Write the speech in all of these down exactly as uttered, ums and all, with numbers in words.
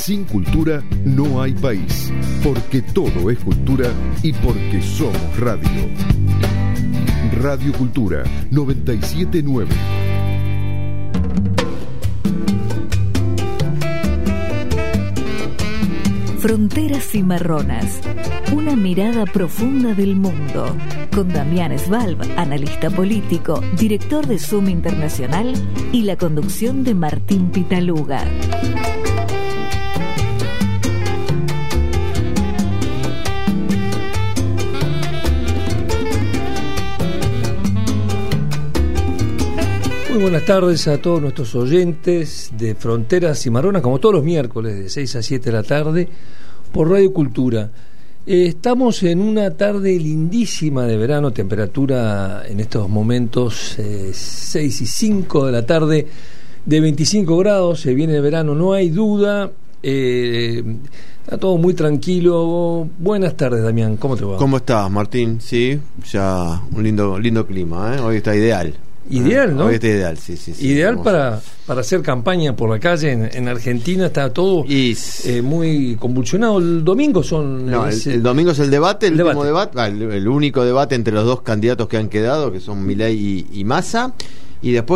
Sin cultura no hay país, porque todo es cultura y porque somos radio. Radio Cultura noventa y siete punto nueve. Fronteras Cimarronas, una mirada profunda del mundo, con Damián Svalb, analista político, director de Zoom Internacional, y la conducción de Martín Pitaluga. Muy buenas tardes a todos nuestros oyentes de Fronteras Cimarronas, como todos los miércoles de seis a siete de la tarde por Radio Cultura. Eh, estamos en una tarde lindísima de verano, temperatura en estos momentos eh, seis y cinco de la tarde, de veinticinco grados, se viene el verano, no hay duda. Eh, está todo muy tranquilo. Buenas tardes, Damián, ¿cómo te va? ¿Cómo estás, Martín? Sí, ya un lindo lindo clima, ¿eh? Hoy está ideal. Ideal, ¿no? Hoy está ideal, sí, sí, sí. Ideal para, para hacer campaña por la calle en, en Argentina, está todo y, eh, muy convulsionado. El domingo son... No, el, el domingo es el debate, el, el último debate, debate el, el único debate entre los dos candidatos que han quedado, que son Milei y, y Massa, y después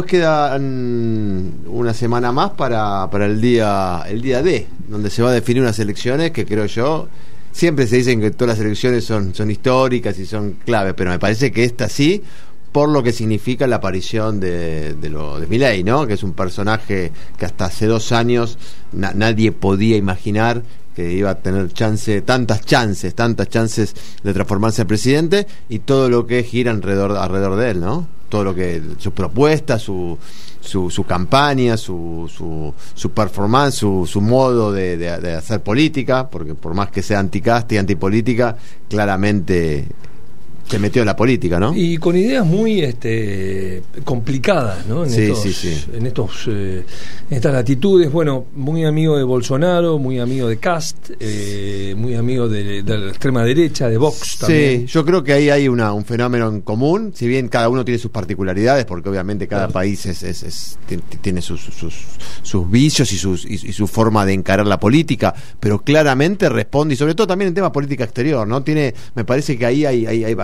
quedan una semana más para, para el día el día D, donde se va a definir unas elecciones que creo yo... Siempre se dicen que todas las elecciones son, son históricas y son claves, pero me parece que esta sí... por lo que significa la aparición de, de, lo, de Milei, ¿no? Que es un personaje que hasta hace dos años na, nadie podía imaginar que iba a tener chance, tantas chances, tantas chances de transformarse en presidente, y todo lo que gira alrededor, alrededor de él, ¿no? Todo lo que, su propuesta, su su, su campaña, su, su, su performance, su, su modo de, de, de hacer política, porque por más que sea anticasta y antipolítica, claramente se metió en la política, ¿no? Y con ideas muy este, complicadas, ¿no? En sí, estos, sí, sí. En estos, eh, en estas latitudes. Bueno, muy amigo de Bolsonaro, muy amigo de Cast, eh, muy amigo de, de la extrema derecha, de Vox también. Sí, yo creo que ahí hay una, un fenómeno en común, si bien cada uno tiene sus particularidades, porque obviamente cada claro. país es, es, es, tiene sus, sus, sus vicios y, sus, y, y su forma de encarar la política, pero claramente responde, y sobre todo también en tema política exterior, ¿no? Tiene, me parece que ahí hay, hay, hay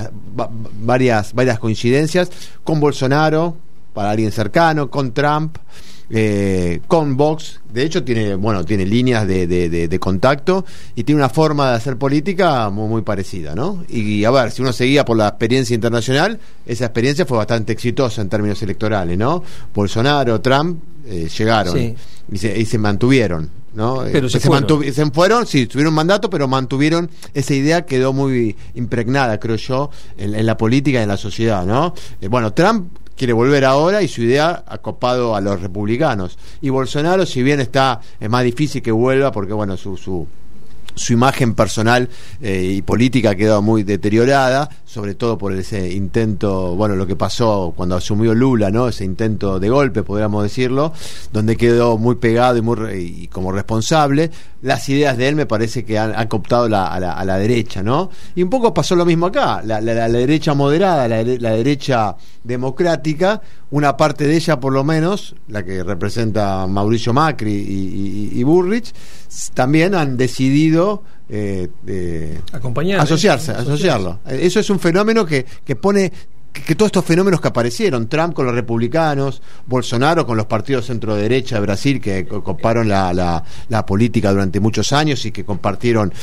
varias varias coincidencias con Bolsonaro, para alguien cercano, con Trump, eh, con Vox. De hecho tiene bueno tiene líneas de, de, de, de contacto y tiene una forma de hacer política muy, muy parecida, ¿no? Y a ver, si uno seguía por la experiencia internacional, esa experiencia fue bastante exitosa en términos electorales, ¿no? Bolsonaro, Trump eh, llegaron sí. y, se, y se mantuvieron, ¿no? Pero se, se, fueron. Mantuv- se fueron, sí, tuvieron mandato, pero mantuvieron esa idea, quedó muy impregnada, creo yo, en, en la política y en la sociedad, ¿no? Eh, bueno, Trump quiere volver ahora y su idea ha copado a los republicanos. Y Bolsonaro, si bien está, es más difícil que vuelva, porque bueno, su su su imagen personal eh, y política ha quedado muy deteriorada, sobre todo por ese intento, bueno, lo que pasó cuando asumió Lula, ¿no? Ese intento de golpe, podríamos decirlo, donde quedó muy pegado y muy y como responsable. Las ideas de él me parece que han, han cooptado la, a, la, a la derecha, ¿no? Y un poco pasó lo mismo acá, la, la, la derecha moderada, la, la derecha democrática, una parte de ella por lo menos, la que representa Mauricio Macri y, y, y Burrich, también han decidido eh, eh, acompañar, asociarse, ¿eh? asociarlo. Eso es un fenómeno que, que pone que, que todos estos fenómenos que aparecieron, Trump con los republicanos, Bolsonaro con los partidos centro-derecha de Brasil que coparon la, la, la política durante muchos años y que compartieron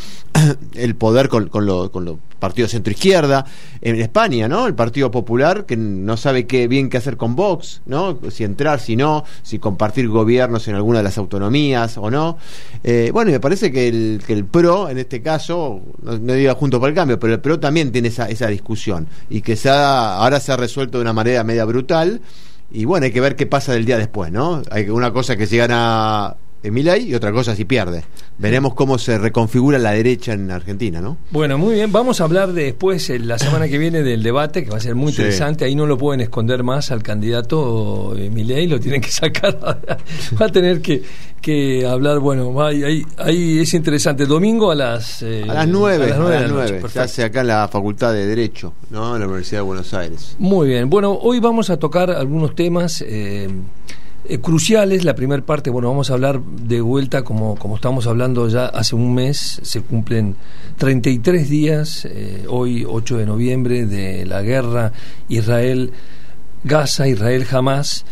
el poder con, con los con los partidos centro-izquierda, en España, ¿no? El Partido Popular, que no sabe qué bien qué hacer con Vox, ¿no? Si entrar, si no, si compartir gobiernos en alguna de las autonomías o no. Eh, bueno, y me parece que el, que el P R O, en este caso, no, no diga Juntos por el Cambio, pero el P R O también tiene esa, esa discusión, y que se ha, ahora se ha resuelto de una manera media brutal, y bueno, hay que ver qué pasa del día después, ¿no? Hay una cosa que si gana Milei y otra cosa si pierde. Veremos cómo se reconfigura la derecha en Argentina, ¿no? Bueno, muy bien, vamos a hablar de después la semana que viene del debate, que va a ser muy interesante. Sí. Ahí no lo pueden esconder más al candidato Milei, lo tienen que sacar. Va a tener que, que hablar, bueno, ahí, ahí, ahí es interesante. Domingo a las eh, a las nueve, a las nueve, a las nueve. Se hace acá en la Facultad de Derecho, ¿no? En la Universidad de Buenos Aires. Muy bien, bueno, hoy vamos a tocar algunos temas eh, eh, cruciales. La primera parte, bueno, vamos a hablar de vuelta, como, como estamos hablando ya hace un mes, se cumplen treinta y tres días, eh, hoy ocho de noviembre, de la guerra Israel-Gaza, Israel-Hamás.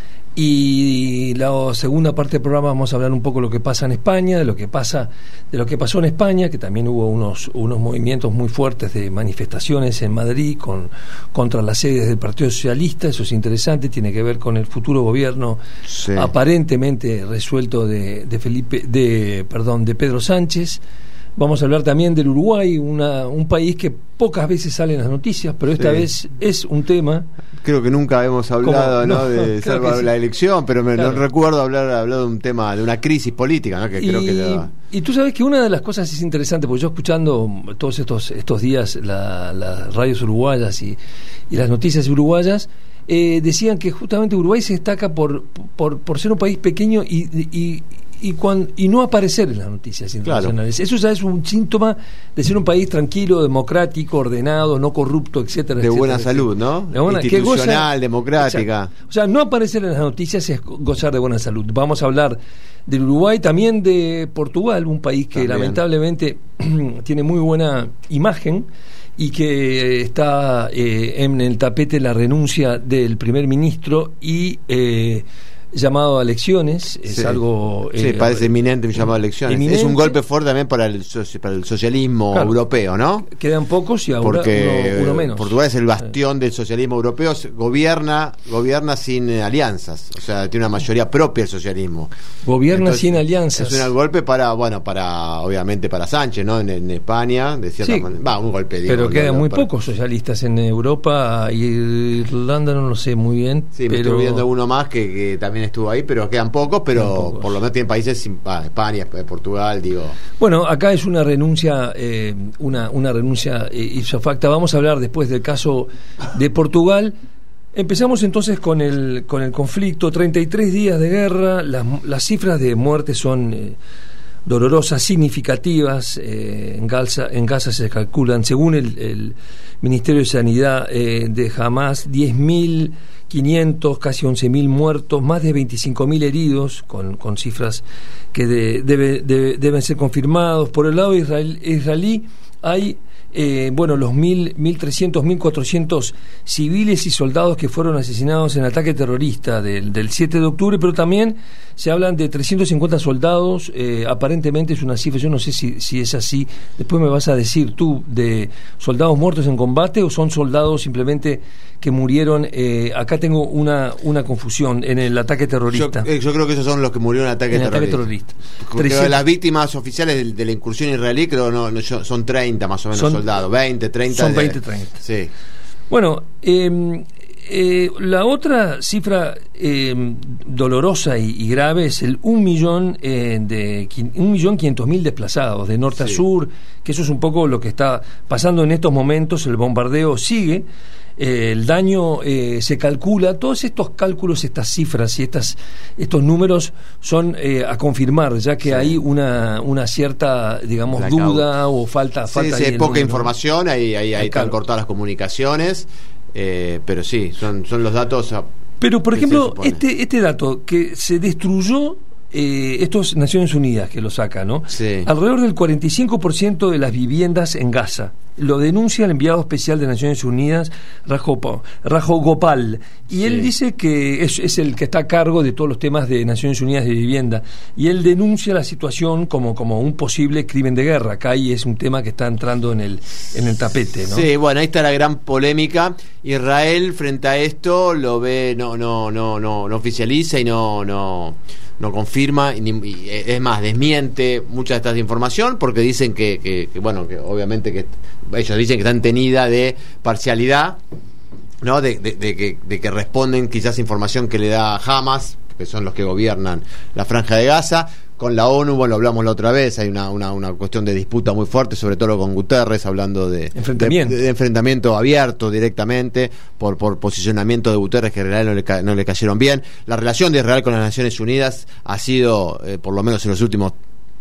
Y la segunda parte del programa vamos a hablar un poco de lo que pasa en España, de lo que pasa, de lo que pasó en España, que también hubo unos unos movimientos muy fuertes de manifestaciones en Madrid con contra las sedes del Partido Socialista. Eso es interesante, tiene que ver con el futuro gobierno sí. aparentemente resuelto de, de Felipe, de perdón, de Pedro Sánchez. Vamos a hablar también del Uruguay, una, un país que pocas veces sale en las noticias, pero esta sí. vez es un tema. Creo que nunca hemos hablado, ¿no? no de salvo sí. la elección, pero me, claro. no recuerdo hablar hablado de un tema, de una crisis política, ¿no? Que y, creo que la... y tú sabes que una de las cosas es interesante, porque yo escuchando todos estos estos días las la radios uruguayas y, y las noticias uruguayas, eh, decían que justamente Uruguay se destaca por por, por ser un país pequeño y, y Y, cuando, y no aparecer en las noticias internacionales. Claro. Eso ya es un síntoma de ser un país tranquilo, democrático, ordenado, no corrupto, etcétera. De etcétera, buena etcétera. salud, ¿no? De buena, institucional, goza, democrática. Exacto. O sea, no aparecer en las noticias es gozar de buena salud. Vamos a hablar del Uruguay, también de Portugal, un país que también. lamentablemente tiene muy buena imagen y que está eh, en el tapete la renuncia del primer ministro y... Eh, llamado a elecciones, es sí. algo... Sí, eh, parece inminente un llamado a elecciones. Eminente. Es un golpe fuerte también para el, para el socialismo claro. europeo, ¿no? Quedan pocos y ahora Porque uno, uno menos. Portugal es el bastión del socialismo europeo, gobierna gobierna sin eh, alianzas, o sea, tiene una mayoría propia el socialismo. Gobierna Entonces, sin alianzas. Es un golpe para, bueno, para obviamente para Sánchez, ¿no? En, en España, de cierta sí, manera. Va, un golpe, digo. Pero quedan no, muy para... pocos socialistas en Europa y Irlanda no lo sé muy bien. Sí, pero... me estoy viendo uno más que, que también estuvo ahí, pero quedan pocos, pero quedan pocos. Por lo menos tienen países, ah, España, Portugal, digo. Bueno, acá es una renuncia, eh, una, una renuncia eh, ipso facto. Vamos a hablar después del caso de Portugal. Empezamos entonces con el con el conflicto, treinta y tres días de guerra, las, las cifras de muerte son eh, dolorosas, significativas. Eh, en Gaza, en Gaza se calculan, según el, el Ministerio de Sanidad eh, de Hamás, diez mil quinientos, casi once mil muertos, más de veinticinco mil heridos, con, con cifras que de, debe, de, deben ser confirmados. Por el lado israel, israelí hay eh, bueno, los mil, mil trescientos, mil cuatrocientos civiles y soldados que fueron asesinados en el ataque terrorista del, del siete de octubre, pero también se hablan de trescientos cincuenta soldados, eh, aparentemente es una cifra, yo no sé si, si es así, después me vas a decir tú, de soldados muertos en combate o son soldados simplemente que murieron, eh, acá tengo una, una confusión, en el ataque terrorista. Yo, eh, yo creo que esos son los que murieron en el ataque en terrorista. El ataque terrorista. trescientos Las víctimas oficiales de, de la incursión israelí creo no, no son treinta más o menos son, soldados, veinte, treinta. Son de, veinte, treinta. Sí. Bueno, eh, eh, la otra cifra eh, dolorosa y, y grave es el un millón eh, de un millón quinientos mil desplazados de norte sí. a sur, que eso es un poco lo que está pasando en estos momentos. El bombardeo sigue. Eh, el daño eh, se calcula, todos estos cálculos, estas cifras y estas estos números son eh, a confirmar, ya que sí. hay una una cierta, digamos, la duda causa. o falta sí, falta sí, hay poca número. información, ahí ahí, ahí claro. están cortadas las comunicaciones, eh, pero sí, son son los datos. A, pero por ejemplo, este este dato que se destruyó, Eh, esto es Naciones Unidas que lo saca, ¿no? Sí. Alrededor del cuarenta y cinco por ciento de las viviendas en Gaza. Lo denuncia el enviado especial de Naciones Unidas, Rajo, Rajo Gopal. Y sí. él dice que es, es el que está a cargo de todos los temas de Naciones Unidas de vivienda. Y él denuncia la situación como, como un posible crimen de guerra. Acá ahí es un tema que está entrando en el, en el tapete, ¿no? Sí, bueno, ahí está la gran polémica. Israel, frente a esto, lo ve, no, no, no, no, no oficializa y no, no. no confirma, y, y, es más, desmiente mucha de esta información, porque dicen que, que, que bueno, que obviamente que ellos dicen que están tenida de parcialidad, ¿no? De, de, de, que, de que responden quizás información que le da Hamas, que son los que gobiernan la Franja de Gaza. Con la ONU, bueno, lo hablamos la otra vez, hay una, una, una cuestión de disputa muy fuerte, sobre todo con Guterres, hablando de enfrentamiento, de, de enfrentamiento abierto directamente por, por posicionamiento de Guterres que en realidad no le, ca, no le cayeron bien. La relación de Israel con las Naciones Unidas ha sido, eh, por lo menos en los últimos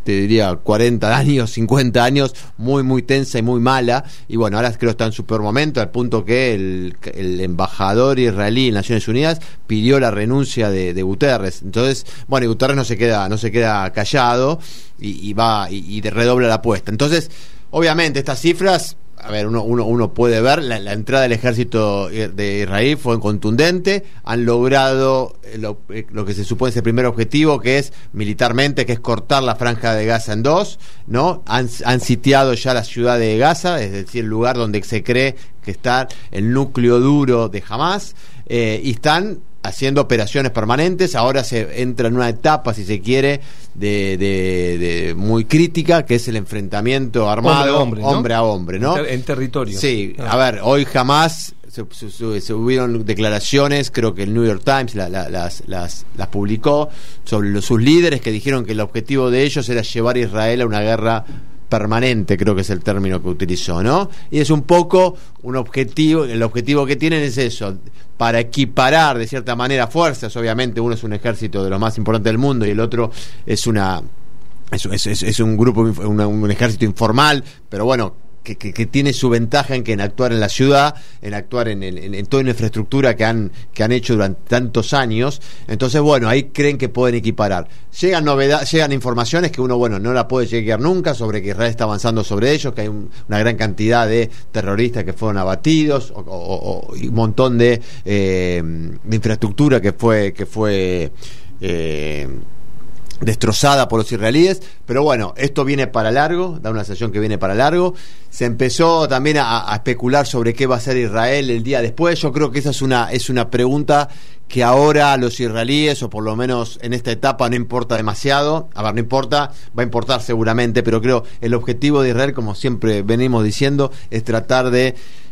te diría cuarenta años, cincuenta años, muy muy tensa y muy mala, y bueno, ahora creo que está en su peor momento, al punto que el, el embajador israelí en Naciones Unidas pidió la renuncia de, de Guterres. Entonces, bueno, y Guterres no se queda, no se queda callado y, y va y, y redobla la apuesta. Entonces, obviamente estas cifras, a ver, uno, uno, uno puede ver, la, la entrada del ejército de Israel fue contundente, han logrado lo, lo que se supone es el primer objetivo, que es militarmente, que es cortar la franja de Gaza en dos, ¿no? Han, han sitiado ya la ciudad de Gaza, es decir, el lugar donde se cree que está el núcleo duro de Hamás, eh, y están haciendo operaciones permanentes. Ahora se entra en una etapa, si se quiere, de, de, de muy crítica, que es el enfrentamiento armado, hombre, hombre, ¿no? hombre a hombre, ¿no? En, ter- en territorio. Sí, ah. a ver, hoy jamás se, se, se hubieron declaraciones, creo que el New York Times la, la, las, las, las publicó, sobre los, sus líderes, que dijeron que el objetivo de ellos era llevar a Israel a una guerra permanente, creo que es el término que utilizó, ¿no? Y es un poco un objetivo, el objetivo que tienen es eso, para equiparar de cierta manera fuerzas. Obviamente uno es un ejército de los más importantes del mundo y el otro es una es, es, es, es un grupo, una, un ejército informal, pero bueno, Que, que, que tiene su ventaja en que en actuar en la ciudad, en actuar en, en, en toda la infraestructura que han que han hecho durante tantos años. Entonces, bueno, ahí creen que pueden equiparar. Llegan novedades, llegan informaciones que uno, bueno, no la puede llegar nunca, sobre que Israel está avanzando sobre ellos, que hay un, una gran cantidad de terroristas que fueron abatidos, o, o, o y un montón de, eh, de infraestructura que fue que fue eh, destrozada por los israelíes. Pero bueno, esto viene para largo, da una sensación que viene para largo. Se empezó también a, a especular sobre qué va a hacer Israel el día después. Yo creo que esa es una es una pregunta que ahora a los israelíes, o por lo menos en esta etapa, no importa demasiado. A ver, no importa, va a importar seguramente, pero creo el objetivo de Israel, como siempre venimos diciendo, es tratar de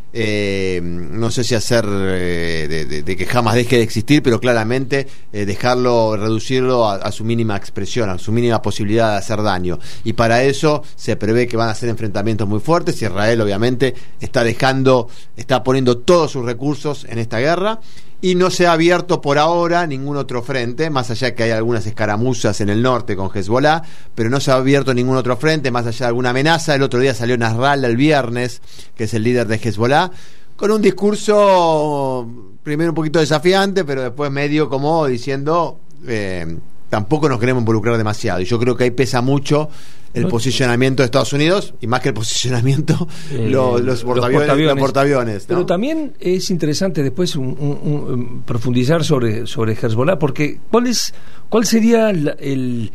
Eh, no sé si hacer eh, de, de, de que jamás deje de existir, pero claramente eh, dejarlo, reducirlo a, a su mínima expresión, a su mínima posibilidad de hacer daño. Y para eso se prevé que van a ser enfrentamientos muy fuertes. Israel obviamente está dejando, está poniendo todos sus recursos en esta guerra, y no se ha abierto por ahora ningún otro frente, más allá que hay algunas escaramuzas en el norte con Hezbollah, pero no se ha abierto ningún otro frente, más allá de alguna amenaza. El otro día salió Nasrallah el viernes, que es el líder de Hezbollah, con un discurso primero un poquito desafiante, pero después medio como diciendo eh, tampoco nos queremos involucrar demasiado. Y yo creo que ahí pesa mucho el no, posicionamiento de Estados Unidos, y más que el posicionamiento, eh, los, los portaaviones. Los portaaviones, los portaaviones ¿no? Pero también es interesante después un, un, un, profundizar sobre, sobre Hezbollah, porque ¿cuál es cuál sería el, el,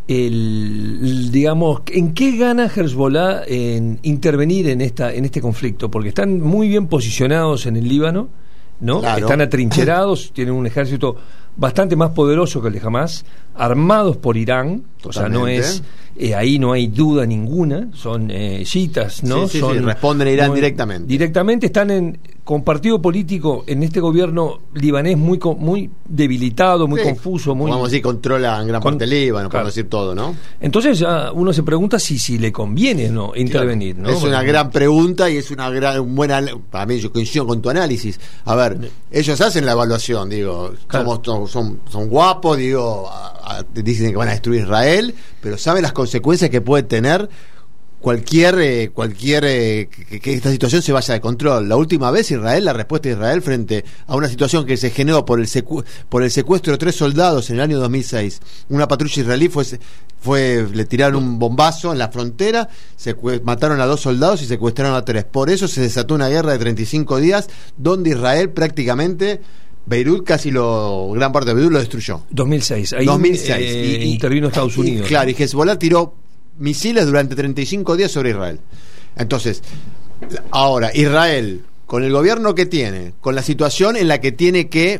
el digamos, en qué gana Hezbollah en intervenir en esta en este conflicto? Porque están muy bien posicionados en el Líbano, ¿no? Claro. Están atrincherados, tienen un ejército bastante más poderoso que el de Hamás, armados por Irán. Totalmente. O sea, no es eh, ahí no hay duda ninguna, son eh, chiitas, ¿no? Sí, sí, son, sí, responden a Irán no, directamente. Directamente están en con partido político en este gobierno libanés muy muy debilitado, muy sí. confuso, muy vamos a decir, controlan gran parte del Líbano, claro. Por decir todo, ¿no? Entonces ya uno se pregunta si si le conviene no intervenir, claro. ¿no? Es bueno, una gran pregunta y es una gran buena, para mí, yo coincido con tu análisis. A ver, ellos hacen la evaluación, digo, claro. somos son son guapos, digo, a, a, dicen que van a destruir Israel, pero saben las consecuencias que puede tener cualquier eh, cualquier eh, que, que esta situación se vaya de control. La última vez Israel, la respuesta de Israel frente a una situación que se generó por el secu- por el secuestro de tres soldados en el año dos mil seis. Una patrulla israelí fue fue le tiraron un bombazo en la frontera, secue- mataron a dos soldados y secuestraron a tres. Por eso se desató una guerra de treinta y cinco días donde Israel prácticamente Beirut, casi lo gran parte de Beirut lo destruyó. dos mil seis. Ahí dos mil seis. Eh, y, intervino Estados Unidos. Y, claro, y Hezbollah tiró misiles durante treinta y cinco días sobre Israel. Entonces, ahora, Israel, con el gobierno que tiene, con la situación en la que tiene que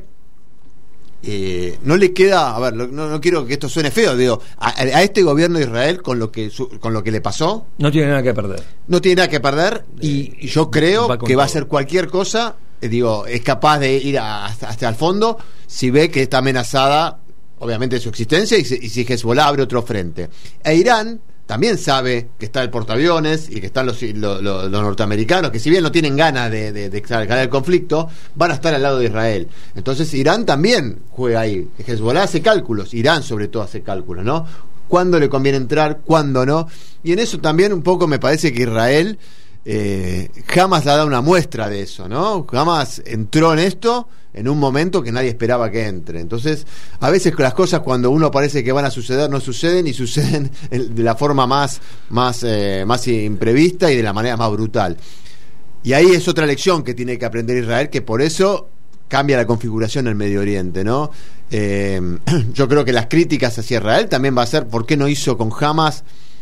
eh, no le queda, a ver, no, no quiero que esto suene feo, digo, a, a este gobierno de Israel, con lo que su, con lo que le pasó, no tiene nada que perder. No tiene nada que perder, y, y yo creo va que va todo. A hacer cualquier cosa, eh, digo, es capaz de ir a, hasta, hasta el fondo si ve que está amenazada, obviamente, su existencia, y si, y si Hezbollah abre otro frente. E Irán también sabe que está el portaaviones y que están los, los, los, los norteamericanos, que si bien no tienen ganas de, de, de escalar el conflicto, van a estar al lado de Israel. Entonces Irán también juega ahí. Hezbollah hace cálculos, Irán sobre todo hace cálculos, ¿no? cuándo le conviene entrar, cuándo no, y en eso también un poco me parece que Israel eh, jamás le ha dado una muestra de eso, ¿no? Jamás entró en esto en un momento que nadie esperaba que entre. Entonces, a veces las cosas cuando uno parece que van a suceder, no suceden, y suceden de la forma más, más, eh, más imprevista y de la manera más brutal. Y ahí es otra lección que tiene que aprender Israel, que por eso cambia la configuración en el Medio Oriente, ¿no? Eh, yo creo que las críticas hacia Israel también va a ser ¿por qué no hizo con Hamas?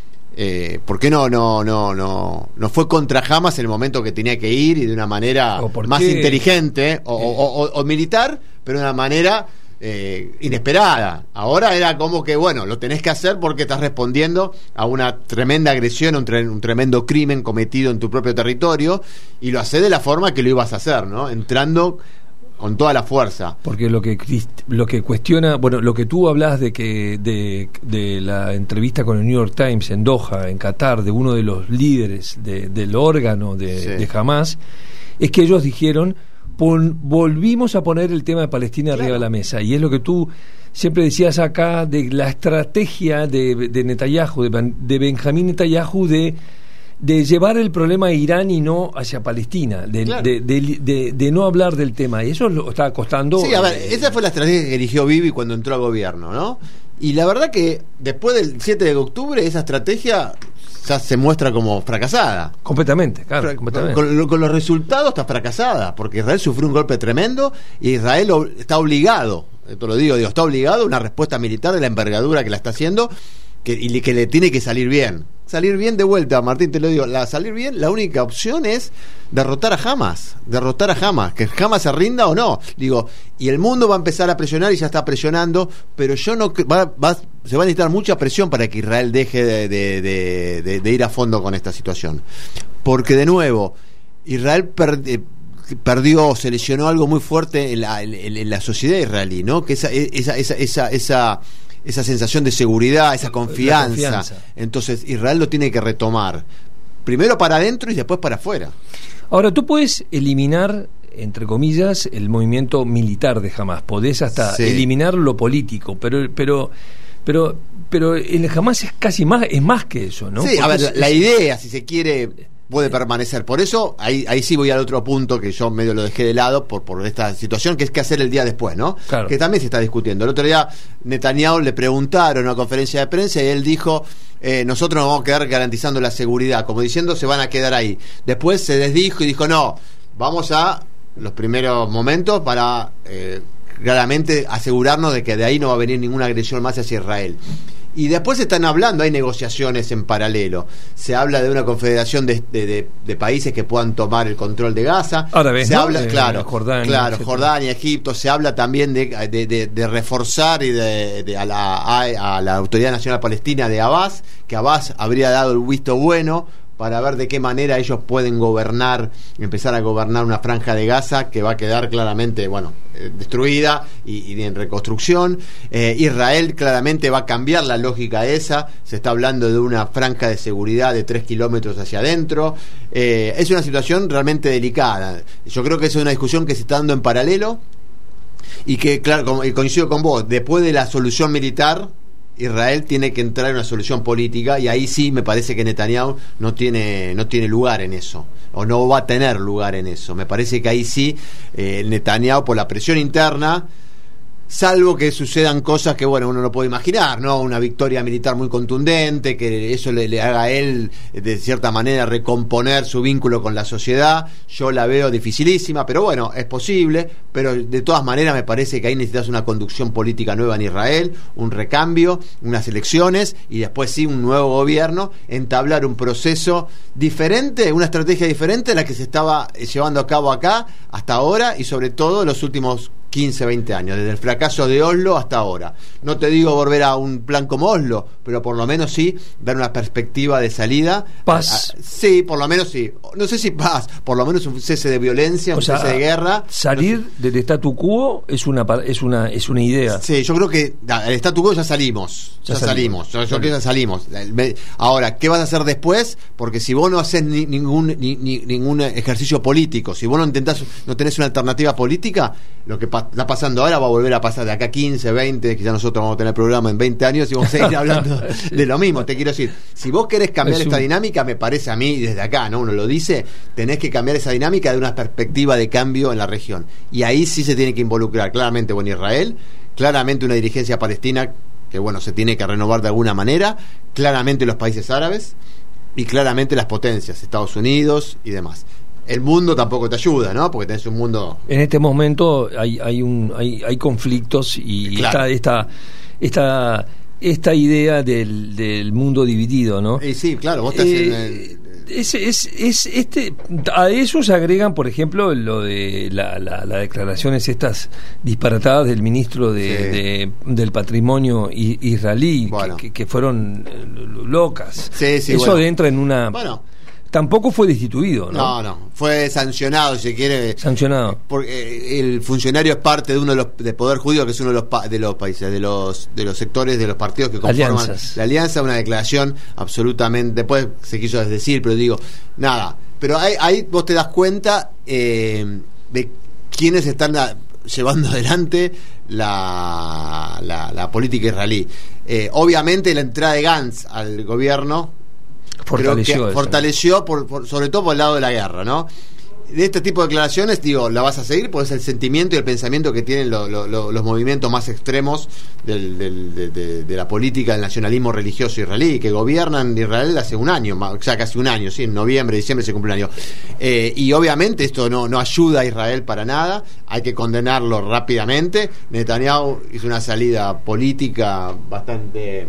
Eh, ¿Por qué no, no, no, no, no fue contra Hamas en el momento que tenía que ir y de una manera más qué? inteligente o, eh. o, o, o militar, pero de una manera eh, inesperada? Ahora era como que, bueno, lo tenés que hacer porque estás respondiendo a una tremenda agresión, un, tre- un tremendo crimen cometido en tu propio territorio, y lo hacés de la forma que lo ibas a hacer, ¿no? Entrando con toda la fuerza. Porque lo que lo que cuestiona, bueno, lo que tú hablas de que de, de la entrevista con el New York Times en Doha, en Qatar, de uno de los líderes de, del órgano de, sí. de Hamas, es que ellos dijeron, pon, volvimos a poner el tema de Palestina claro. arriba de la mesa, y es lo que tú siempre decías acá de la estrategia de, de Netanyahu, de, de Benjamín Netanyahu, de de llevar el problema a Irán y no hacia Palestina, de, claro. de, de, de, de no hablar del tema, y eso lo está costando. Sí, a ver, eh, esa fue la estrategia que eligió Bibi cuando entró al gobierno, ¿no? Y la verdad que después del siete de octubre esa estrategia ya se muestra como fracasada. Completamente, claro. Fra- completamente. Con, con los resultados está fracasada, porque Israel sufrió un golpe tremendo y Israel ob- está obligado, esto lo digo, digo, está obligado a una respuesta militar de la envergadura que la está haciendo, que, y que le tiene que salir bien. Salir bien de vuelta, Martín, te lo digo, la salir bien, la única opción es derrotar a Hamas, derrotar a Hamas, que Hamas se rinda o no, digo, y el mundo va a empezar a presionar y ya está presionando, pero yo no va, va, se va a necesitar mucha presión para que Israel deje de, de, de, de, de ir a fondo con esta situación, porque de nuevo Israel per, eh, perdió, se lesionó algo muy fuerte en la, en, en la sociedad israelí, ¿no? Que esa esa esa esa, esa esa sensación de seguridad, esa confianza. confianza. Entonces Israel lo tiene que retomar, primero para adentro y después para afuera. Ahora, tú puedes eliminar, entre comillas, el movimiento militar de Hamas, podés hasta sí. eliminar lo político, pero pero pero pero el Hamas es casi más, es más que eso, ¿no? Sí, Porque a ver, es, la idea, si se quiere, puede permanecer. Por eso, ahí ahí sí voy al otro punto que yo medio lo dejé de lado por, por esta situación, que es qué hacer el día después, ¿no? Claro. Que también se está discutiendo. El otro día Netanyahu le preguntaron en una conferencia de prensa y él dijo, eh, nosotros nos vamos a quedar garantizando la seguridad, como diciendo se van a quedar ahí. Después se desdijo y dijo, no, vamos a los primeros momentos para eh, claramente asegurarnos de que de ahí no va a venir ninguna agresión más hacia Israel. Y después están hablando, hay negociaciones en paralelo. Se habla de una confederación de, de, de, de países que puedan tomar el control de Gaza. Ahora ves, se ¿no? habla, de, claro, Jordania, claro, Jordania, Egipto. Se habla también de, de, de, de reforzar y de, de a, la, a, a la Autoridad Nacional Palestina de Abbas, que Abbas habría dado el visto bueno para ver de qué manera ellos pueden gobernar, empezar a gobernar una franja de Gaza que va a quedar claramente, bueno, eh, destruida y, y en reconstrucción. Eh, Israel claramente va a cambiar la lógica esa, se está hablando de una franja de seguridad de tres kilómetros hacia adentro. Eh, es una situación realmente delicada. Yo creo que es una discusión que se está dando en paralelo y que, claro, como, y coincido con vos, después de la solución militar, Israel tiene que entrar en una solución política, y ahí sí me parece que Netanyahu no tiene no tiene lugar en eso, o no va a tener lugar en eso. Me parece que ahí sí eh, Netanyahu, por la presión interna, salvo que sucedan cosas que, bueno, uno no puede imaginar, ¿no? Una victoria militar muy contundente, que eso le, le haga a él, de cierta manera, recomponer su vínculo con la sociedad. Yo la veo dificilísima, pero bueno, es posible. Pero de todas maneras me parece que ahí necesitas una conducción política nueva en Israel, un recambio, unas elecciones, y después sí un nuevo gobierno, entablar un proceso diferente, una estrategia diferente a la que se estaba llevando a cabo acá hasta ahora, y sobre todo los últimos quince, veinte años, desde el fracaso de Oslo hasta ahora. No te digo volver a un plan como Oslo, pero por lo menos sí dar una perspectiva de salida. Paz. A, a, sí, por lo menos sí. No sé si paz, por lo menos un cese de violencia, o un sea, cese de guerra. Salir no sé. del statu quo es una es una es una idea. Sí, yo creo que el statu quo ya salimos. Ya, ya salimos. salimos. Yo, yo creo que ya salimos. Ahora, ¿qué vas a hacer después? Porque si vos no haces ni, ningún ni, ni, ningún ejercicio político, si vos no intentás, no tenés una alternativa política, lo que pasa está pasando ahora, va a volver a pasar de acá quince, veinte, quizás nosotros vamos a tener programa en veinte años y vamos a seguir hablando sí. de lo mismo. Te quiero decir, si vos querés cambiar es esta un... dinámica, me parece a mí, desde acá, ¿no? Uno lo dice, tenés que cambiar esa dinámica de una perspectiva de cambio en la región. Y ahí sí se tiene que involucrar claramente, bueno, Israel, claramente una dirigencia palestina que, bueno, se tiene que renovar de alguna manera, claramente los países árabes y claramente las potencias, Estados Unidos y demás. El mundo tampoco te ayuda, ¿no? Porque tenés un mundo... En este momento hay hay un hay, hay conflictos y claro. está esta esta esta idea del, del mundo dividido, ¿no? Y sí, claro, vos estás eh, en el... Es, es, es este a eso se agregan, por ejemplo, lo de las la, la declaraciones estas disparatadas del ministro de, sí. de del patrimonio israelí, bueno. que, que fueron locas. Sí, sí, eso bueno. entra en una... Bueno. Tampoco fue destituido, ¿no? No, no, fue sancionado, si quiere. Sancionado. Porque el funcionario es parte de uno de los de Poder Judío, que es uno de los pa, de los países, de los de los sectores, de los partidos que conforman Alianzas. La alianza, una declaración absolutamente. Después se quiso decir, pero digo, nada. Pero ahí, ahí vos te das cuenta eh, de quiénes están a, llevando adelante la, la, la política israelí. Eh, obviamente la entrada de Gantz al gobierno fortaleció, creo que fortaleció por, por, sobre todo por el lado de la guerra, ¿no? De este tipo de declaraciones, digo, la vas a seguir porque es el sentimiento y el pensamiento que tienen lo, lo, lo, los movimientos más extremos del, del, de, de, de la política del nacionalismo religioso israelí, que gobiernan Israel hace un año, o sea, casi un año, sí, en noviembre, diciembre se cumple un año. Eh, y obviamente esto no, no ayuda a Israel para nada, hay que condenarlo rápidamente. Netanyahu hizo una salida política bastante,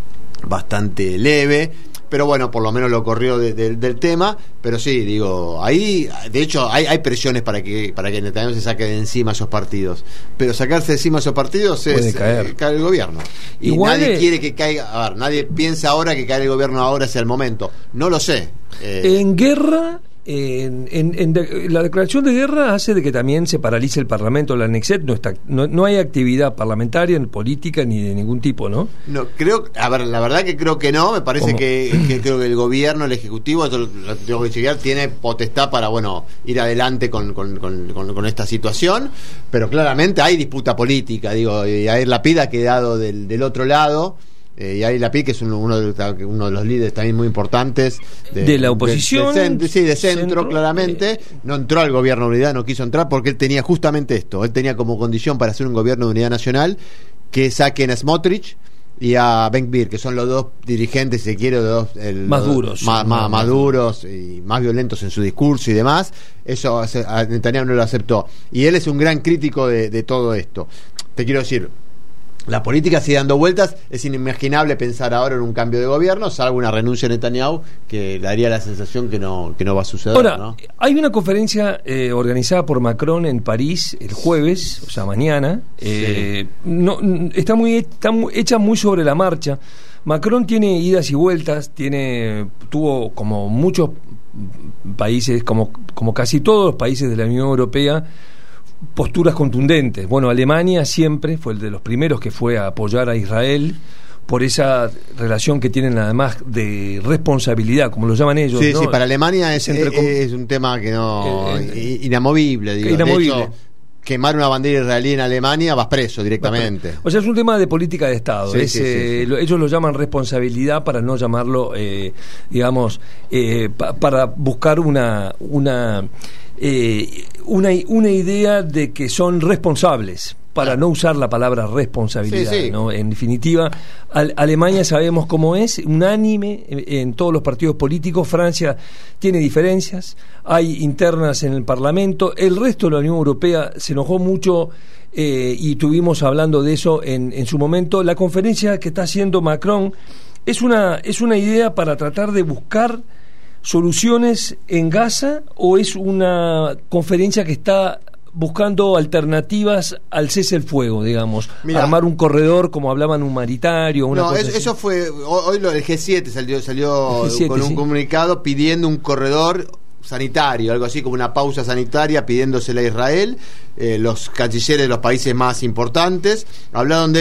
bastante leve, pero bueno, por lo menos lo corrió de, de, del tema. Pero sí, digo, ahí de hecho hay, hay presiones para que para que Netanyahu se saque de encima esos partidos, pero sacarse de encima esos partidos es caer. Eh, caer el gobierno y Igual nadie de... quiere que caiga, a ver, nadie piensa ahora que caer el gobierno ahora sea el momento, no lo sé. eh... En guerra En, en, en de, la declaración de guerra hace de que también se paralice el Parlamento, la Knesset, no está, no, no hay actividad parlamentaria, ni política, ni de ningún tipo, ¿no? No, creo, a ver, la verdad que creo que no, me parece que, que creo que el gobierno, el ejecutivo, lo, lo tengo que chequear, tiene potestad para, bueno, ir adelante con, con, con, con, con esta situación, pero claramente hay disputa política, digo, y Yair Lapid ha quedado del, del otro lado. Eh, y Yair Lapid, que es uno, uno, de, uno de los líderes también muy importantes de, de la oposición, de, de centro, sí, de centro, centro claramente, eh, no entró al gobierno de unidad, no quiso entrar porque él tenía justamente esto, él tenía como condición para hacer un gobierno de unidad nacional que saquen a Smotrich y a Ben Gvir, que son los dos dirigentes, si se quiere, los dos el, más los, duros, más, más, más duros y más violentos en su discurso y demás. Eso a Netanyahu no lo aceptó, y él es un gran crítico de, de todo esto. Te quiero decir, la política sigue dando vueltas, es inimaginable pensar ahora en un cambio de gobierno, salvo una renuncia de Netanyahu, que daría la sensación que no, que no va a suceder. Ahora, ¿no? Hay una conferencia eh, organizada por Macron en París el jueves, o sea, mañana, eh, sí. no, está, muy, está muy, hecha muy sobre la marcha. Macron tiene idas y vueltas, tiene tuvo como muchos países, como, como casi todos los países de la Unión Europea, posturas contundentes. Bueno, Alemania siempre fue el de los primeros que fue a apoyar a Israel por esa relación que tienen además de responsabilidad, como lo llaman ellos. Sí, ¿no? sí, para Alemania es, es, es un tema que no eh, eh, inamovible, digo. Inamovible. De hecho, quemar una bandera israelí en Alemania, vas preso directamente. O sea, es un tema de política de Estado. Sí, es, sí, sí, eh, sí. Lo, ellos lo llaman responsabilidad para no llamarlo, eh, digamos, eh, pa, para buscar una una, eh, una una idea de que son responsables, para no usar la palabra responsabilidad, sí, sí. ¿no? En definitiva, al, Alemania sabemos cómo es, unánime en, en todos los partidos políticos. Francia tiene diferencias, hay internas en el Parlamento. El resto de la Unión Europea se enojó mucho eh, y estuvimos hablando de eso en, en su momento. La conferencia que está haciendo Macron es una, es una idea para tratar de buscar soluciones en Gaza, o es una conferencia que está buscando alternativas al cese el fuego, digamos, Mirá, armar un corredor, como hablaban, humanitario, una no, cosa es, así. Eso fue hoy lo del G siete salió salió G siete, con un sí. comunicado pidiendo un corredor sanitario, algo así como una pausa sanitaria, pidiéndosela a Israel. Eh, los cancilleres de los países más importantes hablaron de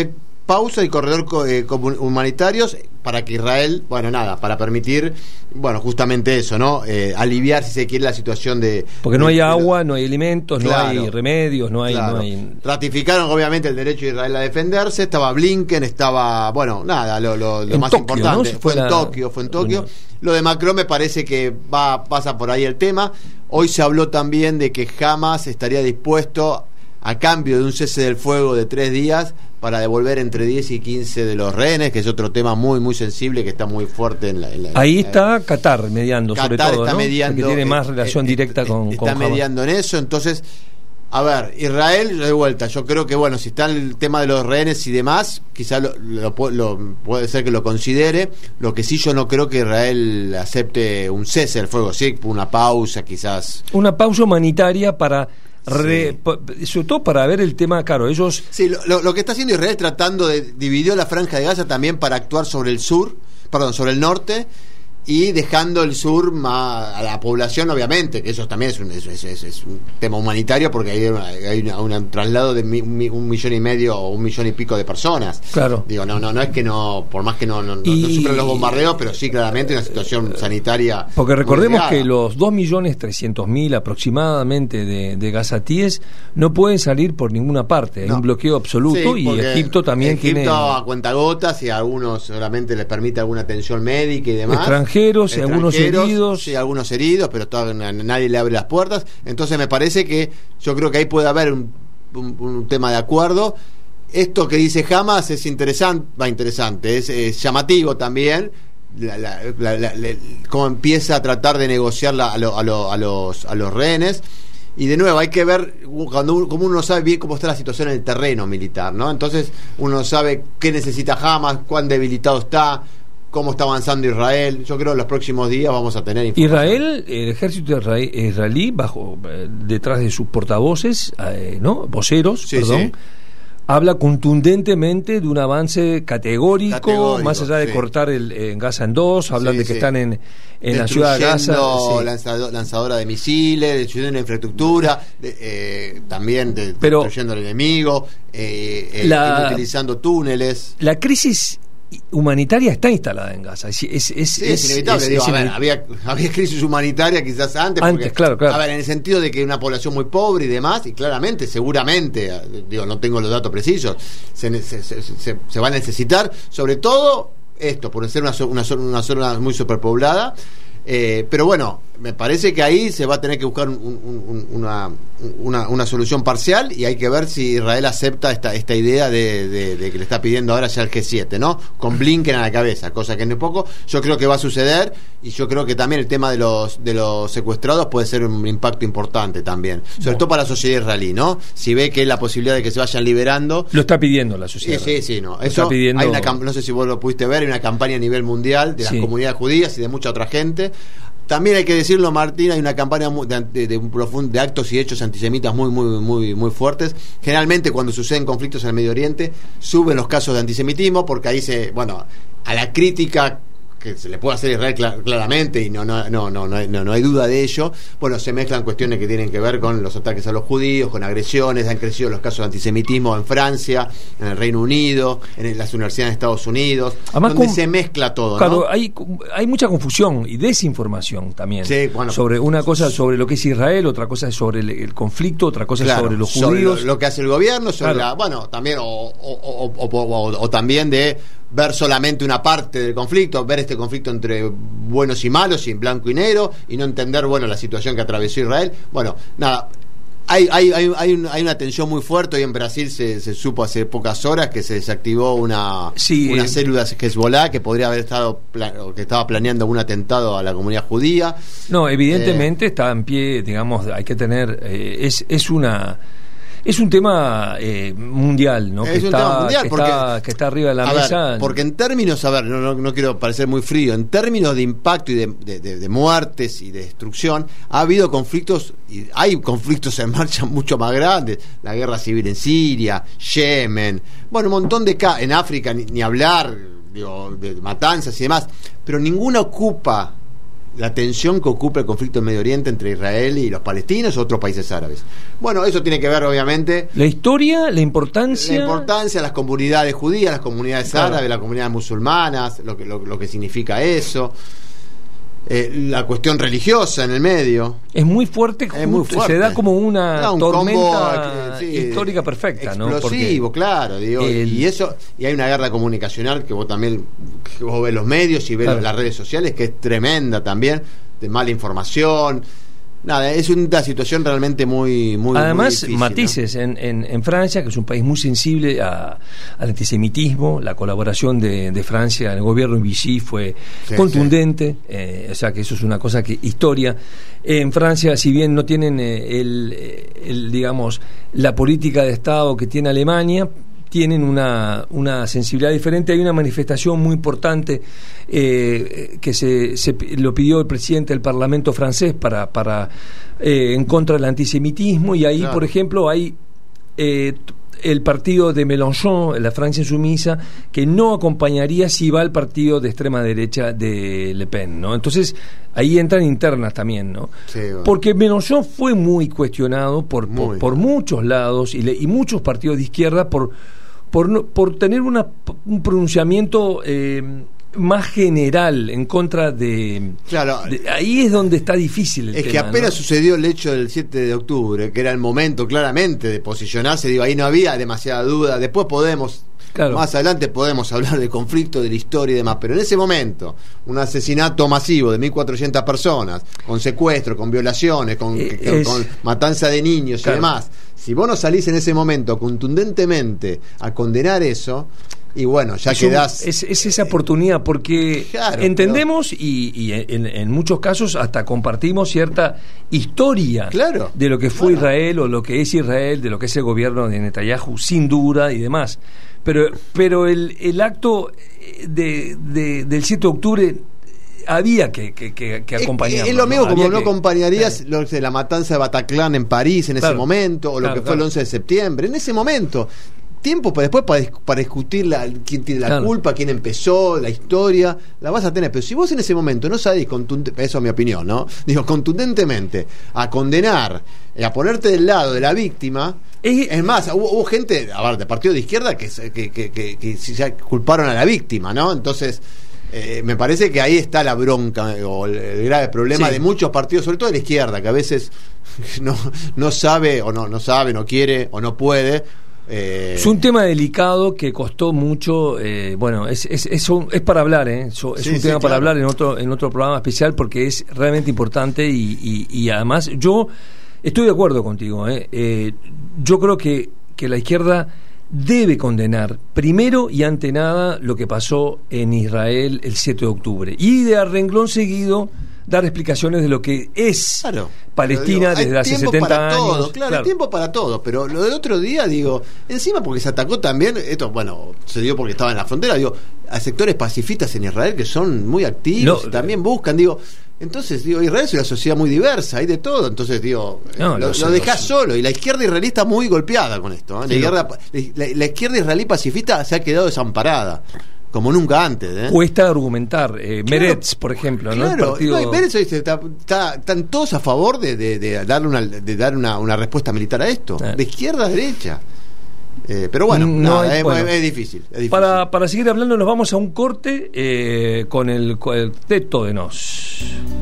pausa y corredor eh, humanitarios para que Israel, bueno, nada, para permitir, bueno, justamente eso, ¿no? Eh, aliviar, si se quiere, la situación de... Porque no de, hay de, agua, no hay alimentos, claro, no hay remedios, no hay, claro. no hay... Ratificaron, obviamente, el derecho de Israel a defenderse, estaba Blinken, estaba, bueno, nada, lo, lo, lo más Tokio, importante. ¿no? Fue, fue en la... Tokio, fue en Tokio. Lo de Macron me parece que va pasa por ahí el tema. Hoy se habló también de que Hamas estaría dispuesto, a cambio de un cese del fuego de tres días, para devolver entre diez y quince de los rehenes, que es otro tema muy muy sensible, que está muy fuerte en la... En la Ahí en está la, Qatar mediando, Qatar sobre todo, está ¿no? mediando, que tiene más eh, relación eh, directa eh, con, está con Hamas. mediando en eso. Entonces, a ver, Israel, de vuelta, yo creo que, bueno, si está el tema de los rehenes y demás, quizás lo, lo, lo, puede ser que lo considere. Lo que sí, yo no creo que Israel acepte un cese del fuego, sí, una pausa, quizás. Una pausa humanitaria para... Re, sí. Sobre todo para ver el tema, claro, ellos... Sí, lo, lo, lo que está haciendo Israel, tratando de dividir la franja de Gaza también para actuar sobre el sur, perdón, sobre el norte, y dejando el sur más a la población, obviamente, que eso también es un, es, es, es un tema humanitario, porque hay, una, hay una, una, un traslado de mi, mi, un millón y medio o un millón y pico de personas. Claro. Digo, no, no, no es que no, por más que no, no, y... no sufren los bombardeos, pero sí claramente una situación sanitaria. Porque recordemos que los dos millones trescientos mil aproximadamente de, de gazatíes no pueden salir por ninguna parte, hay no. un bloqueo absoluto, sí, y Egipto también Egipto tiene... Egipto a cuentagotas, y a algunos solamente les permite alguna atención médica y demás. Extranjeros, y algunos heridos. Sí, algunos heridos, pero todavía nadie le abre las puertas. Entonces me parece que yo creo que ahí puede haber un, un, un tema de acuerdo. Esto que dice Hamas es interesante, va interesante, es, es llamativo también. La, la, la, la, la, cómo empieza a tratar de negociar la, a, lo, a, lo, a los a los rehenes. Y de nuevo hay que ver, cuando uno, como uno sabe bien cómo está la situación en el terreno militar, ¿no? Entonces uno sabe qué necesita Hamas, cuán debilitado está, cómo está avanzando Israel. Yo creo que en los próximos días vamos a tener información. Israel, el ejército israelí, bajo eh, detrás de sus portavoces, eh, ¿no? voceros, sí, perdón, sí. habla contundentemente de un avance categórico, categórico más allá de sí. cortar el en Gaza en dos, hablan sí, de que sí. están en, en la ciudad de Gaza. Sí. Lanzado, lanzadora de misiles, destruyendo la infraestructura, de, eh, también de, Pero destruyendo al enemigo, eh, la, eh, utilizando túneles. La crisis humanitaria está instalada en Gaza. Es, es, es, sí, es, es inevitable. Es, Digo, es a ver, había, había crisis humanitaria quizás antes. Antes, porque, claro, claro. A ver, en el sentido de que una población muy pobre y demás, y claramente, seguramente, digo, no tengo los datos precisos, se, se, se, se, se va a necesitar, sobre todo esto, por ser una, una, una zona muy superpoblada. Eh, pero bueno, me parece que ahí se va a tener que buscar un, un, una, una, una solución parcial, y hay que ver si Israel acepta esta, esta idea de, de, de que le está pidiendo ahora ya el G siete, ¿no? Con Blinken a la cabeza, cosa que no es poco. Yo creo que va a suceder, y yo creo que también el tema de los de los secuestrados puede ser un impacto importante también, sobre bueno. todo para la sociedad israelí, ¿no? Si ve que la posibilidad de que se vayan liberando. Lo está pidiendo la sociedad. Sí, sí, sí, no. Eso está pidiendo... hay una, no sé si vos lo pudiste ver, hay una campaña a nivel mundial de las sí. comunidades judías y de mucha otra gente. También hay que decirlo, Martín, hay una campaña de, de, de, un profundo, de actos y hechos antisemitas muy, muy, muy, muy fuertes. Generalmente cuando suceden conflictos en el Medio Oriente suben los casos de antisemitismo, porque ahí se, bueno, a la crítica que se le puede hacer a Israel clar, claramente, y no no no no no hay, no no hay duda de ello, bueno, se mezclan cuestiones que tienen que ver con los ataques a los judíos, con agresiones. Han crecido los casos de antisemitismo en Francia, en el Reino Unido, en las universidades de Estados Unidos. Además, donde con, se mezcla todo, claro, ¿no? hay hay mucha confusión y desinformación también, sí, bueno, sobre una cosa sobre lo que es Israel, otra cosa es sobre el, el conflicto, otra cosa claro, es sobre los sobre judíos, lo, lo que hace el gobierno, sobre claro. la, bueno, también o, o, o, o, o, o también de ver solamente una parte del conflicto, ver este conflicto entre buenos y malos, y en blanco y negro, y no entender, bueno, la situación que atravesó Israel. Bueno, nada, hay hay hay hay, un, hay una tensión muy fuerte. Hoy en Brasil se, se supo hace pocas horas que se desactivó una sí, una eh, célula Hezbollah que podría haber estado que estaba planeando un atentado a la comunidad judía. No, evidentemente eh, está en pie, digamos, hay que tener eh, es es una Es un tema eh, mundial, ¿no? Es que un está, tema mundial que, porque, está, que está arriba de la mesa. Ver, porque en términos, a ver, no, no, no quiero parecer muy frío, en términos de impacto y de, de, de, de muertes y de destrucción, ha habido conflictos, y hay conflictos en marcha mucho más grandes. La guerra civil en Siria, Yemen, bueno, un montón de... Ca- en África, ni, ni hablar, digo, de matanzas y demás, pero ninguna ocupa la tensión que ocupa el conflicto en Medio Oriente entre Israel y los palestinos o otros países árabes. Bueno, eso tiene que ver, obviamente, la historia, la importancia... La importancia, las comunidades judías, las comunidades claro. árabes, las comunidades musulmanas, lo que, lo, lo que significa eso. Eh, la cuestión religiosa en el medio es muy fuerte, es muy fuerte. Se da como una no, un tormenta combo, sí, histórica perfecta, explosivo, ¿no? Porque claro, digo, el... y eso y hay una guerra comunicacional que vos también que vos ves los medios y ves claro. las redes sociales que es tremenda también, de mala información. Nada, es una situación realmente muy muy además muy difícil, matices, ¿no? en, en, en Francia, que es un país muy sensible a, al antisemitismo, la colaboración de, de Francia en el gobierno de Vichy fue sí, contundente, sí. Eh, o sea que eso es una cosa que historia. En Francia, si bien no tienen eh, el, el digamos la política de Estado que tiene Alemania, tienen una, una sensibilidad diferente. Hay una manifestación muy importante eh, que se, se lo pidió el presidente del Parlamento francés para, para eh, en contra del antisemitismo, y ahí claro. por ejemplo hay eh, el partido de Mélenchon, la Francia insumisa, que no acompañaría si va al partido de extrema derecha de Le Pen, ¿no? Entonces ahí entran internas también, ¿no? Sí, bueno. Porque Mélenchon fue muy cuestionado por, muy. por, por muchos lados y, le, y muchos partidos de izquierda por por, no, por tener una, un pronunciamiento eh, más general en contra de, claro, de... Ahí es donde está difícil el es tema, que apenas ¿no? sucedió el hecho del siete de octubre, que era el momento claramente de posicionarse, digo, ahí no había demasiada duda. Después podemos... Claro. Más adelante podemos hablar del conflicto, de la historia y demás, pero en ese momento, un asesinato masivo de mil cuatrocientas personas, con secuestro, con violaciones, con, eh, con, es... con matanza de niños claro. y demás, si vos no salís en ese momento contundentemente a condenar eso, y bueno, ya es quedás... Un, es, es esa oportunidad, porque claro, entendemos pero... y, y en, en muchos casos hasta compartimos cierta historia claro, de lo que fue bueno. Israel o lo que es Israel, de lo que es el gobierno de Netanyahu, sin duda y demás. Pero pero el, el acto de, de, del siete de octubre había que, que, que, que acompañarlo. Es, es lo mismo, ¿no? Como no que, acompañarías eh. lo de la matanza de Bataclan en París en claro, ese momento, o lo claro, que fue claro. el once de septiembre, en ese momento. Tiempo para después para, para discutir la, quién tiene la claro. culpa, quién empezó, la historia, la vas a tener. Pero si vos en ese momento no sabés, contundentemente, eso es mi opinión, ¿no? Digo, contundentemente, a condenar, a ponerte del lado de la víctima. Es, es más, hubo, hubo gente, a ver, de partido de izquierda que, que, que, que, que ya culparon a la víctima, ¿no? Entonces, eh, me parece que ahí está la bronca o el, el grave problema sí. de muchos partidos, sobre todo de la izquierda, que a veces no, no sabe, o no, no sabe, no quiere, o no puede. Eh, es un tema delicado que costó mucho, eh, bueno, es es, es, un, es para hablar, ¿eh? es, es sí, un sí, tema claro. para hablar en otro en otro programa especial, porque es realmente importante y, y, y además yo estoy de acuerdo contigo, ¿eh? Eh, yo creo que, que la izquierda debe condenar primero y ante nada lo que pasó en Israel el siete de octubre y de a renglón seguido dar explicaciones de lo que es claro, Palestina digo, desde hace setenta años. Todo, claro, claro, hay tiempo para todo, pero lo del otro día, digo, encima porque se atacó también, esto, bueno, se dio porque estaba en la frontera, digo, a sectores pacifistas en Israel que son muy activos no, y también buscan, digo, entonces, digo, Israel es una sociedad muy diversa, hay de todo, entonces, digo, no, lo, lo, lo dejás lo solo, y la izquierda israelí está muy golpeada con esto, ¿eh? Sí, la, izquierda, la, la izquierda israelí pacifista se ha quedado desamparada. Como nunca antes, ¿eh? Cuesta argumentar. Eh, claro, Meretz, por ejemplo, ¿no? Claro, el partido... no, Meretz dice, está, está, están todos a favor de, de, de darle una, de dar una, una respuesta militar a esto, eh. de izquierda a derecha. Eh, pero bueno, no nada, hay, es, bueno, es, difícil, es difícil. Para, para seguir hablando, nos vamos a un corte eh, con el cuarteto de Nos.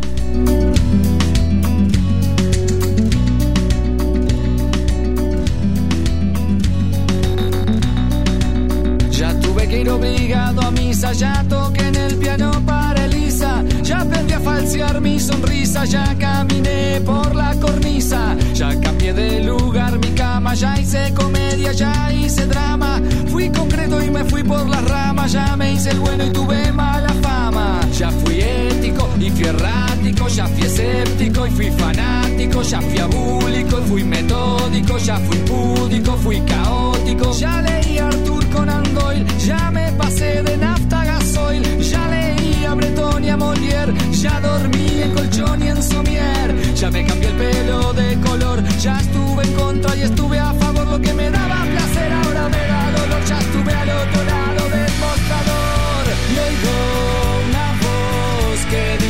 Obligado a misa, ya toqué en el piano para Elisa, ya aprendí a falsear mi sonrisa, ya caminé por la cornisa, ya cambié de lugar mi cama, ya hice comedia, ya hice drama, fui concreto y me fui por las ramas, ya me hice el bueno y tuve mala fama, ya fui ético y fui errático, ya fui escéptico y fui fanático, ya fui abúlico y fui metódico, ya fui púdico, fui caótico, ya leí a Arthur Conan Doyle, ya me pasé de nafta a gasoil, ya leí a Breton y a Molière, ya dormí en colchón y en somier, ya me cambié el pelo de color, ya estuve en contra y estuve a favor, lo que me daba placer ahora me da dolor, ya estuve al otro lado del mostrador, y oigo una voz que dice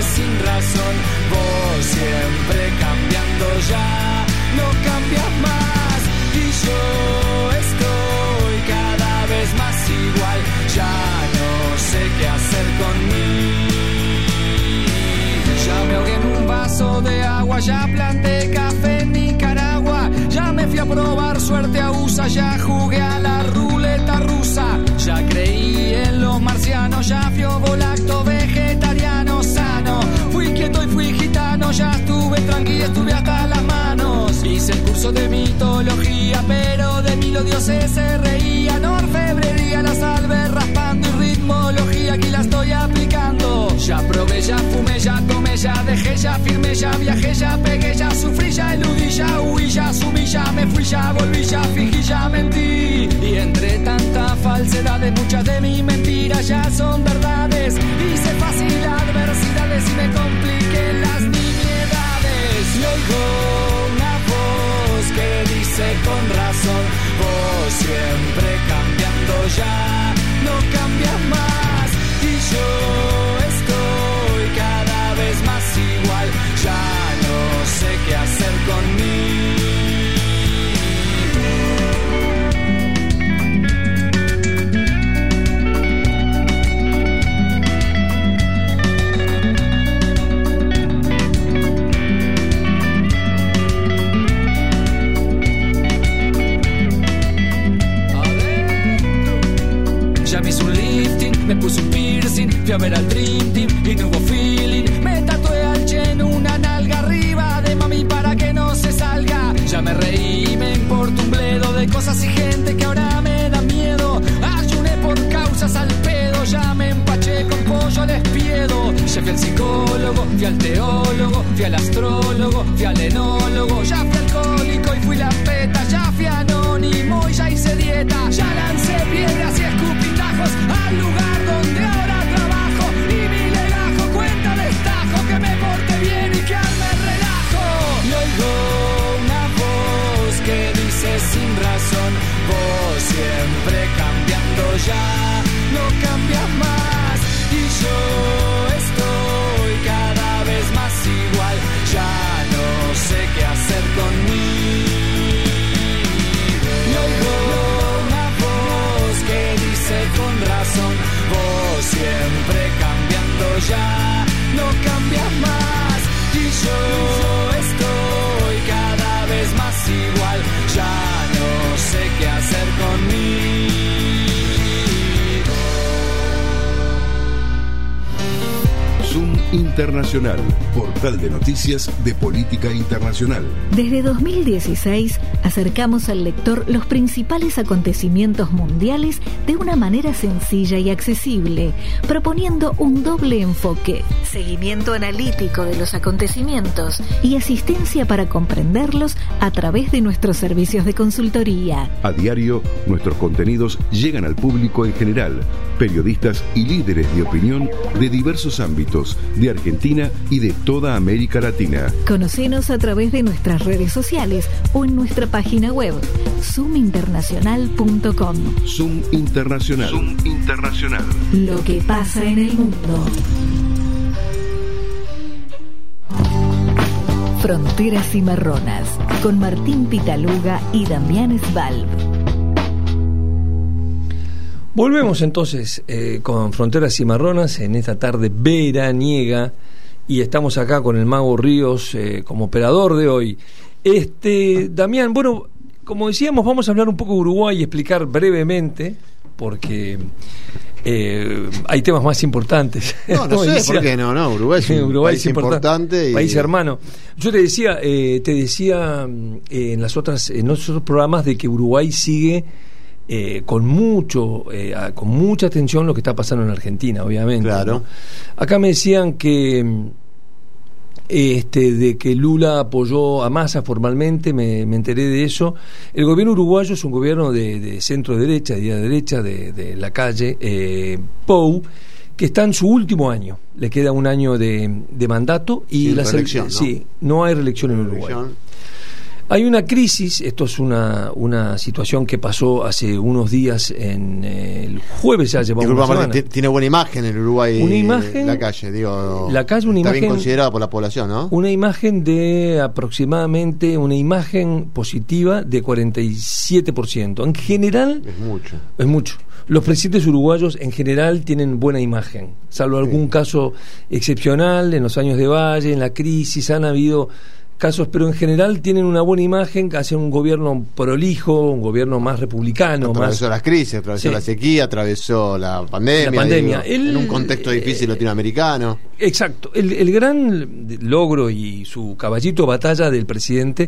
sin razón, vos siempre cambiando ya, no cambias más, y yo estoy cada vez más igual, ya no sé qué hacer conmigo. Ya me ahogué en un vaso de agua, ya planté café en Nicaragua, ya me fui a probar suerte a U S A, ya jugué a la ruleta rusa, ya creí en los marcianos, ya fui ovolacto vegetariano sano, fui quieto y fui gitano, ya estuve tranquilo, estuve hasta las manos, hice el curso de mitología, pero de mí los dioses se reían, orfebrería, la salve raspando y ritmología, aquí la estoy aplicando, ya probé, ya fumé, ya tomé, ya dejé, ya firmé, ya viajé, ya pegué, ya sufrí, ya eludí, ya huí, ya asumí, ya me fui, ya volví, ya fingí, ya mentí. Y entre tanta falsedad, muchas de mis mentiras ya son verdades. Hice fácil adversidades y me compliqué las nimiedades. Y oigo una voz que dice con razón, vos siempre cambiando ya, no cambias más. Y yo estoy cada vez más igual, ya no sé qué hacer conmigo. Me puse un piercing, fui a ver al Dream Team y no hubo feeling. Me tatué al Che en una nalga arriba de mami para que no se salga. Ya me reí, me importa un bledo de cosas y gente que ahora me da miedo. Ayuné por causas al pedo, ya me empaché con pollo al espiedo. Ya fui al psicólogo, fui al teólogo, fui al astrólogo, fui al enólogo. Ya fui alcohólico y fui la peta, ya fui anónimo y ya hice dieta. Ya lancé piedras y escupitajos al lugar donde ahora trabajo, y mi legajo cuenta destajo que me porte bien y que arme el relajo. Y oigo una voz que dice sin razón, vos siempre cambiando ya, no cambias más. Y yo estoy cada vez más igual, ya no sé qué hacer conmigo. Y oigo una voz que dice con razón, vos siempre cambiando ya, no cambias más. Y yo estoy cada vez más igual, ya no sé qué hacer conmigo. Zoom Internacional, portal de noticias de política internacional. Desde dos mil dieciséis acercamos al lector los principales acontecimientos mundiales de una manera sencilla y accesible, proponiendo un doble enfoque: seguimiento analítico de los acontecimientos y asistencia para comprenderlos a través de nuestros servicios de consultoría. A diario, nuestros contenidos llegan al público en general, periodistas y líderes de opinión de diversos ámbitos de Argentina y de toda América Latina. Conocenos a través de nuestras redes sociales o en nuestra página web zoom internacional punto com. Zoom Internacional. Zoom Internacional. Lo que pasa en el mundo. Fronteras Cimarronas, con Martín Pitaluga y Damián Svalb. Volvemos entonces eh, con Fronteras Cimarronas en esta tarde veraniega, y estamos acá con el Mago Ríos eh, como operador de hoy. Este, Damián, bueno, como decíamos, vamos a hablar un poco de Uruguay y explicar brevemente, porque eh, hay temas más importantes. No, no sé decía, por qué no, no, Uruguay es un Uruguay país es importante, y... país hermano. Yo te decía, eh, te decía eh, en las otras, en otros programas de que Uruguay sigue Eh, con mucho, eh, con mucha atención lo que está pasando en Argentina, obviamente. Claro. ¿No? Acá me decían que este, de que Lula apoyó a Massa formalmente, me, me enteré de eso. El gobierno uruguayo es un gobierno de, de centro derecha, de derecha, de, de la calle eh, Pou, que está en su último año. Le queda un año de, de mandato y Sin la reelección, ¿no? ¿no? Sí, no hay reelección en Uruguay. Hay una crisis, esto es una, una situación que pasó hace unos días, en eh, el jueves ya llevamos una semana. Martín, tiene buena imagen en Uruguay, una imagen, la calle, digo, la calle, una está imagen, bien considerada por la población, ¿no? Una imagen de aproximadamente, una imagen positiva de cuarenta y siete por ciento. En general, es mucho. Es mucho. Los presidentes uruguayos en general tienen buena imagen, salvo algún sí. caso excepcional en los años de Valle, en la crisis, han habido casos, pero en general tienen una buena imagen, hacen un gobierno prolijo, un gobierno más republicano. Atravesó más... las crisis, atravesó sí. la sequía, atravesó la pandemia, la pandemia. Digo, el, en un contexto difícil eh, latinoamericano. Exacto. El, el gran logro y su caballito de batalla del presidente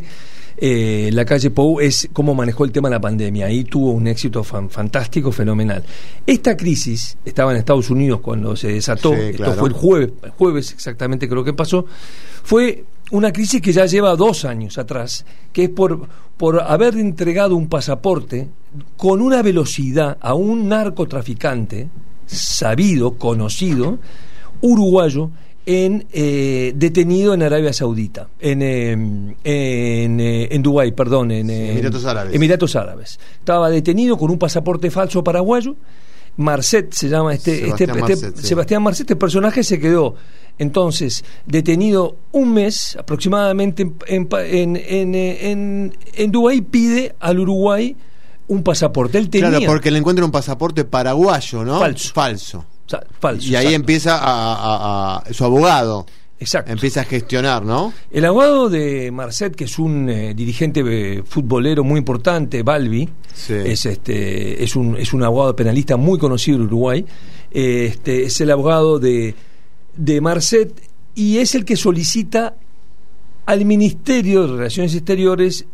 eh, Lacalle Pou es cómo manejó el tema de la pandemia. Ahí tuvo un éxito fan, fantástico, fenomenal. Esta crisis estaba en Estados Unidos cuando se desató, sí, esto claro. fue el jueves, el jueves exactamente creo que pasó, fue una crisis que ya lleva dos años atrás, que es por, por haber entregado un pasaporte con una velocidad a un narcotraficante sabido, conocido, uruguayo, en eh, detenido en Arabia Saudita, en eh, en, eh, en Dubái, perdón, en sí, eh, Emiratos Árabes. Emiratos Árabes. Estaba detenido con un pasaporte falso paraguayo. Marcet se llama este Sebastián este, Marcet, este sí. Sebastián Marcet, este personaje se quedó entonces detenido un mes aproximadamente en en en, en, en Dubái, pide al Uruguay un pasaporte. Él tenía, claro, porque le encuentra un pasaporte paraguayo, ¿no? Falso. Falso. O sea, falso. Y ahí exacto. empieza a, a, a su abogado. Exacto. Empieza a gestionar, ¿no? El abogado de Marcet, que es un eh, dirigente eh, futbolero muy importante, Balbi, sí. es este es un es un abogado penalista muy conocido en Uruguay. Eh, este es el abogado de de Marcet y es el que solicita al Ministerio de Relaciones Exteriores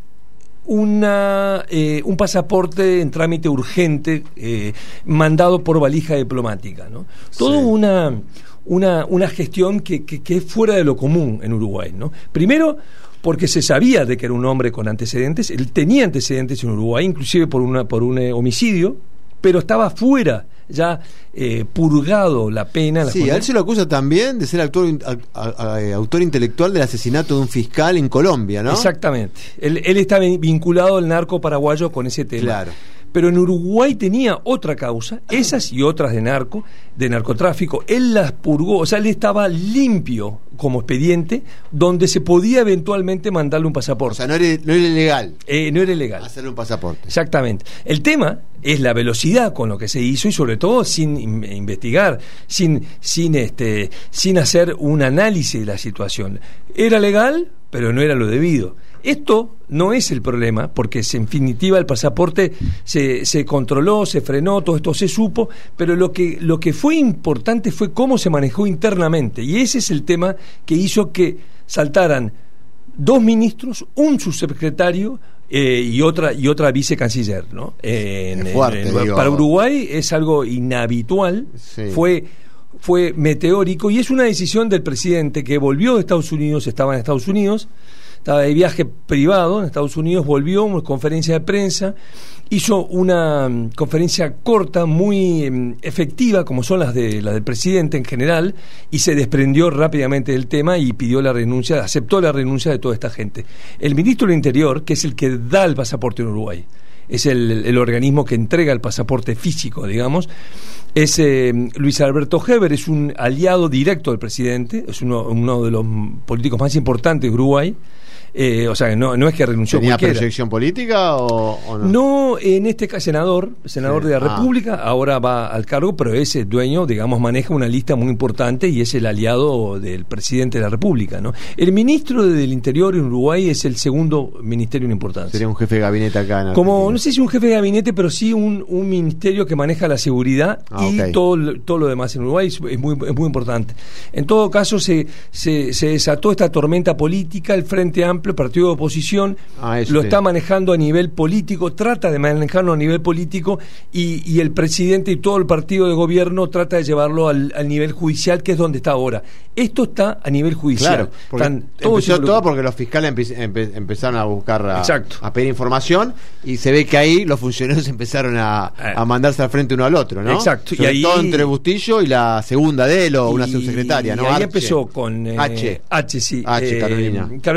una eh, un pasaporte en trámite urgente eh, mandado por valija diplomática, ¿no? Todo sí. una una una gestión que, que, que es fuera de lo común en Uruguay, ¿no? Primero porque se sabía de que era un hombre con antecedentes, él tenía antecedentes en Uruguay, inclusive por una por un eh, homicidio, pero estaba fuera, ya eh, purgado la pena. La sí, condena. A él se lo acusa también de ser autor, a, a, a, autor intelectual del asesinato de un fiscal en Colombia, ¿no? Exactamente. Él, él está vinculado al narco paraguayo con ese tema. Claro. Pero en Uruguay tenía otra causa, esas y otras de narco, de narcotráfico. Él las purgó, o sea, él estaba limpio como expediente, donde se podía eventualmente mandarle un pasaporte. O sea, no era, no era ilegal. Eh, no era ilegal. Hacerle un pasaporte. Exactamente. El tema es la velocidad con lo que se hizo y sobre todo sin investigar, sin, sin, este, sin hacer un análisis de la situación. Era legal, pero no era lo debido. Esto no es el problema, porque en definitiva el pasaporte se, se controló, se frenó, todo esto se supo, pero lo que, lo que fue importante fue cómo se manejó internamente, y ese es el tema que hizo que saltaran dos ministros, un subsecretario eh, y otra y otra vicecanciller, ¿no? Eh, en, fuerte, en, en, para Uruguay es algo inhabitual, sí. fue fue meteórico y es una decisión del presidente que volvió de Estados Unidos, estaba en Estados Unidos, estaba de viaje privado en Estados Unidos, volvió, una conferencia de prensa, hizo una um, conferencia corta, muy um, efectiva, como son las de las del presidente en general, y se desprendió rápidamente del tema y pidió la renuncia, aceptó la renuncia de toda esta gente. El ministro del Interior, que es el que da el pasaporte en Uruguay, es el, el organismo que entrega el pasaporte físico, digamos, es eh, Luis Alberto Heber, es un aliado directo del presidente, es uno, uno de los políticos más importantes de Uruguay. Eh, o sea, no, no es que renunció ¿Tenía cualquiera. proyección política o, o no? No, en este caso senador, senador sí. de la ah. República, ahora va al cargo, pero es el dueño, digamos, maneja una lista muy importante y es el aliado del presidente de la República, ¿no? El ministro del Interior en Uruguay es el segundo ministerio en importancia. Sería un jefe de gabinete acá en Como, Argentina. no sé si un jefe de gabinete, pero sí un, un ministerio que maneja la seguridad ah, y okay. todo, todo lo demás en Uruguay es, es, muy, es muy importante. En todo caso, se, se, se desató esta tormenta política, el Frente Amplio, partido de oposición, ah, lo sí. está manejando a nivel político, trata de manejarlo a nivel político y, y el presidente y todo el partido de gobierno trata de llevarlo al, al nivel judicial, que es donde está ahora. Esto está a nivel judicial. Claro, Están todos empezó todo porque los fiscales empe empe empezaron a buscar a, a pedir información y se ve que ahí los funcionarios empezaron a, a mandarse al frente uno al otro, ¿no? Exacto. Sobre y ahí, todo entre Bustillo y la segunda de él o y, una subsecretaria, ¿no? Y ahí Arche. empezó con eh, H. H, sí. H, eh, Carolina. Carolina H.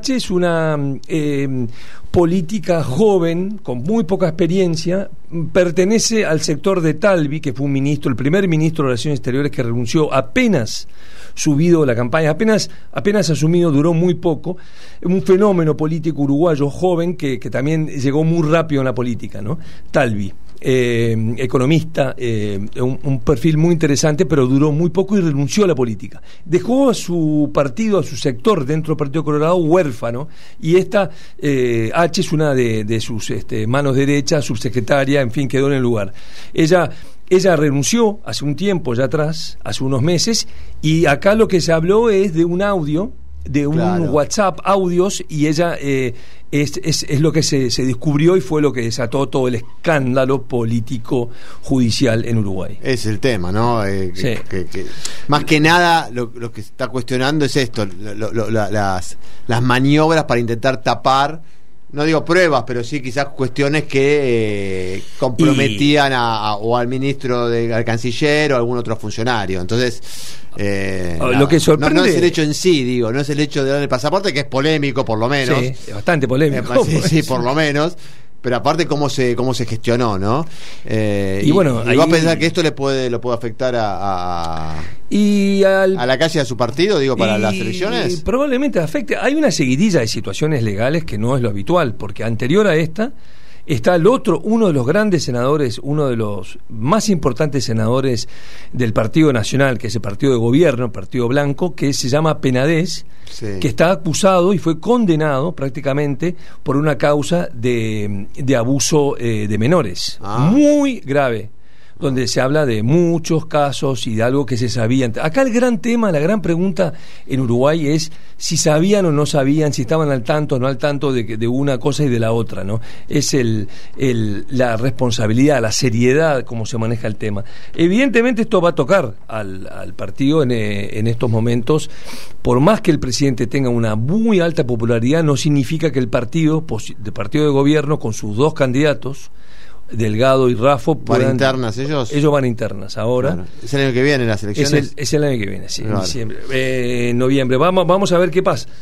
H es una eh, política joven, con muy poca experiencia, pertenece al sector de Talvi, que fue un ministro, el primer ministro de Relaciones Exteriores que renunció apenas subido la campaña, apenas, apenas asumido, duró muy poco, un fenómeno político uruguayo joven que, que también llegó muy rápido en la política, ¿no? Talvi. Eh, economista, eh, un, un perfil muy interesante, pero duró muy poco y renunció a la política. Dejó a su partido, a su sector dentro del Partido Colorado huérfano, y esta eh, H es una de, de sus este, manos derechas, subsecretaria, en fin, quedó en el lugar. Ella Ella renunció hace un tiempo ya atrás, hace unos meses, y acá lo que se habló es de un audio, de un claro. WhatsApp, audios, y ella eh, es, es, es lo que se, se descubrió y fue lo que desató todo el escándalo político judicial en Uruguay. Es el tema, ¿no? Eh, sí. que, que, que, más que nada lo, lo que se está cuestionando es esto, lo, lo, la, las, las maniobras para intentar tapar, no digo pruebas, pero sí quizás cuestiones que eh, comprometían y... a, a, o al ministro, de, al canciller o a algún otro funcionario. Entonces, eh, lo no, que sorprende... no, no es el hecho en sí, digo, no es el hecho de dar el pasaporte, que es polémico por lo menos. Sí, es bastante polémico. Eh, sí, sí, por lo menos. Pero aparte cómo se cómo se gestionó, ¿no? Eh, y, y bueno, y ahí... va a pensar que esto le puede lo puede afectar a, a, y al... a la calle de su partido, digo, para y... las elecciones. Probablemente afecte. Hay una seguidilla de situaciones legales que no es lo habitual, porque anterior a esta está el otro, uno de los grandes senadores, uno de los más importantes senadores del Partido Nacional, que es el partido de gobierno, el Partido Blanco, que se llama Penades, sí. que está acusado y fue condenado prácticamente por una causa de, de abuso eh, de menores, ah. muy grave, donde se habla de muchos casos y de algo que se sabía. Acá el gran tema, la gran pregunta en Uruguay es si sabían o no sabían, si estaban al tanto o no al tanto de, de una cosa y de la otra, ¿no? Es el, el, la responsabilidad, la seriedad, cómo se maneja el tema. Evidentemente esto va a tocar al, al partido en, en estos momentos. Por más que el presidente tenga una muy alta popularidad, no significa que el partido, el partido de gobierno, con sus dos candidatos, Delgado y Raffo, puedan, ¿van internas ellos? Ellos van internas ahora. Claro. ¿Es el año que viene las elecciones? Es el, es el año que viene, sí, claro. en diciembre, eh, en noviembre. Vamos, vamos a ver qué pasa.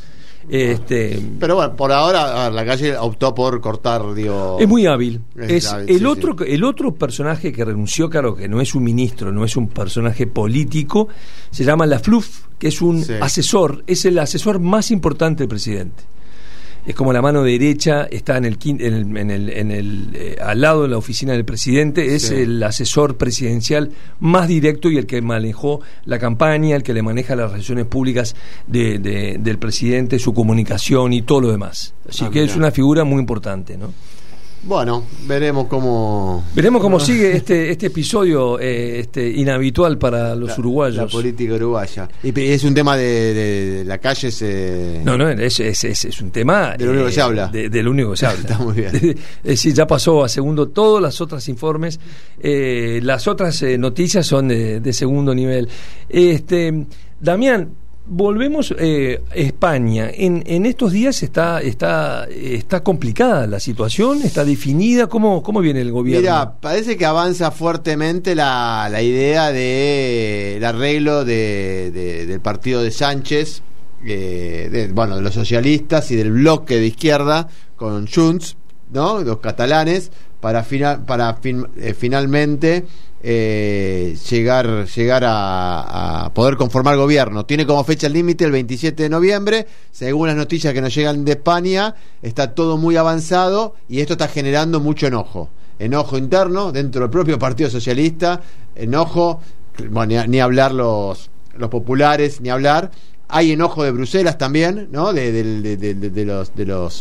Este, pero bueno, por ahora a ver, la calle optó por cortar, digo. Es muy hábil. Es, es hábil, el sí, otro, sí. el otro personaje que renunció, claro, que no es un ministro, no es un personaje político, se llama La Fluff, que es un sí. asesor, es el asesor más importante del presidente. Es como la mano derecha, está en el, en el, en el, en el eh, al lado de la oficina del presidente, es sí. el asesor presidencial más directo y el que manejó la campaña, el que le maneja las relaciones públicas de, de, del presidente, su comunicación y todo lo demás. Así ah, que mira. es una figura muy importante, ¿no? Bueno, veremos cómo veremos cómo sigue este este episodio eh, este inhabitual para los la, uruguayos. La política uruguaya. Y es un tema de, de, de la calle. Se... No, no, es, es, es, es un tema de lo único eh, que se habla. De, de lo único que se habla. Está muy bien. Es decir, ya pasó a segundo. Todos los otros informes, eh, las otras eh, noticias son de, de segundo nivel. Este, Damián. Volvemos eh, a España. En, en estos días está está está complicada la situación, está definida. ¿Cómo, cómo viene el gobierno? Mira, parece que avanza fuertemente la, la idea de el arreglo de, de, del partido de Sánchez, eh, de, bueno, de los socialistas y del bloque de izquierda con Junts, ¿no? Los catalanes, para final, para fin, eh, finalmente Eh, llegar llegar a, a poder conformar gobierno. Tiene como fecha límite el veintisiete de noviembre, según las noticias que nos llegan de España. Está todo muy avanzado y esto está generando mucho enojo enojo interno dentro del propio Partido Socialista, enojo, bueno, ni, ni hablar los los populares, ni hablar. Hay enojo de Bruselas también, ¿no? de, de, de, de, de, de los de los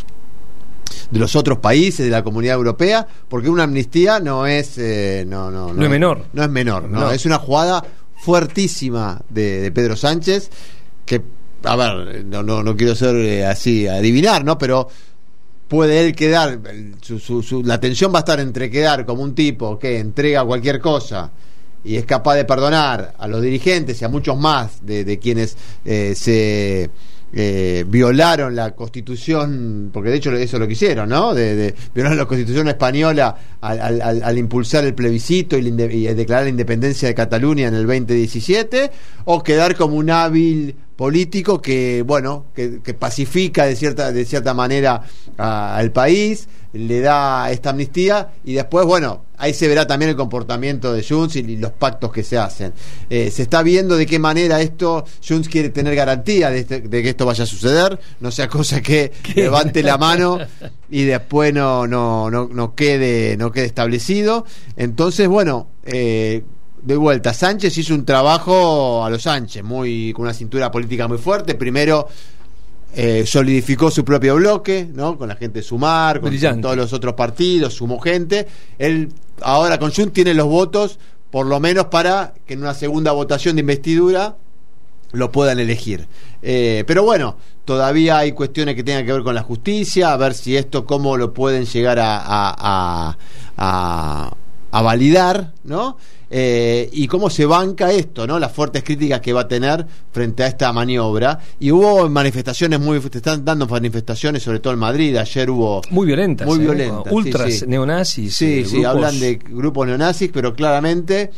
de los otros países de la Comunidad Europea, porque una amnistía no es eh, no, no, no, no es menor no es menor no, no. Es una jugada fuertísima de, de Pedro Sánchez, que a ver, no no, no quiero ser eh, así adivinar, no, pero puede él quedar su, su, su, la tensión va a estar entre quedar como un tipo que entrega cualquier cosa y es capaz de perdonar a los dirigentes y a muchos más de, de quienes eh, se Eh, violaron la Constitución, porque de hecho eso lo que hicieron, ¿no? De, de violaron la Constitución española al, al, al, al impulsar el plebiscito y, y declarar la independencia de Cataluña en el veinte diecisiete, o quedar como un hábil político que, bueno, que, que pacifica de cierta, de cierta manera a, al país, le da esta amnistía y después, bueno, ahí se verá también el comportamiento de Junts y, y los pactos que se hacen. Eh, se está viendo de qué manera esto, Junts quiere tener garantía de, este, de que esto vaya a suceder, no sea cosa que ¿Qué? levante la mano y después no, no, no, no quede, no quede establecido. Entonces, bueno, eh, de vuelta, Sánchez hizo un trabajo a los Sánchez, muy, con una cintura política muy fuerte. Primero eh, solidificó su propio bloque, ¿no? Con la gente de Sumar, con, con todos los otros partidos, sumó gente. Él ahora con Junts tiene los votos, por lo menos para que en una segunda votación de investidura lo puedan elegir. Eh, pero bueno, todavía hay cuestiones que tengan que ver con la justicia, a ver si esto, cómo lo pueden llegar a, a, a, a, a validar, ¿no? Eh, y cómo se banca esto, ¿no? Las fuertes críticas que va a tener frente a esta maniobra. Y hubo manifestaciones muy, te están dando manifestaciones, sobre todo en Madrid. Ayer hubo muy violentas, muy eh, violentas, ultras, sí, sí. neonazis. Sí, eh, sí, grupos... hablan de grupos neonazis, pero claramente.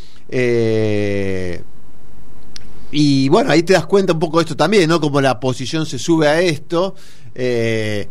Eh, y bueno, ahí te das cuenta un poco de esto también, ¿no? Como la oposición se sube a esto. Eh,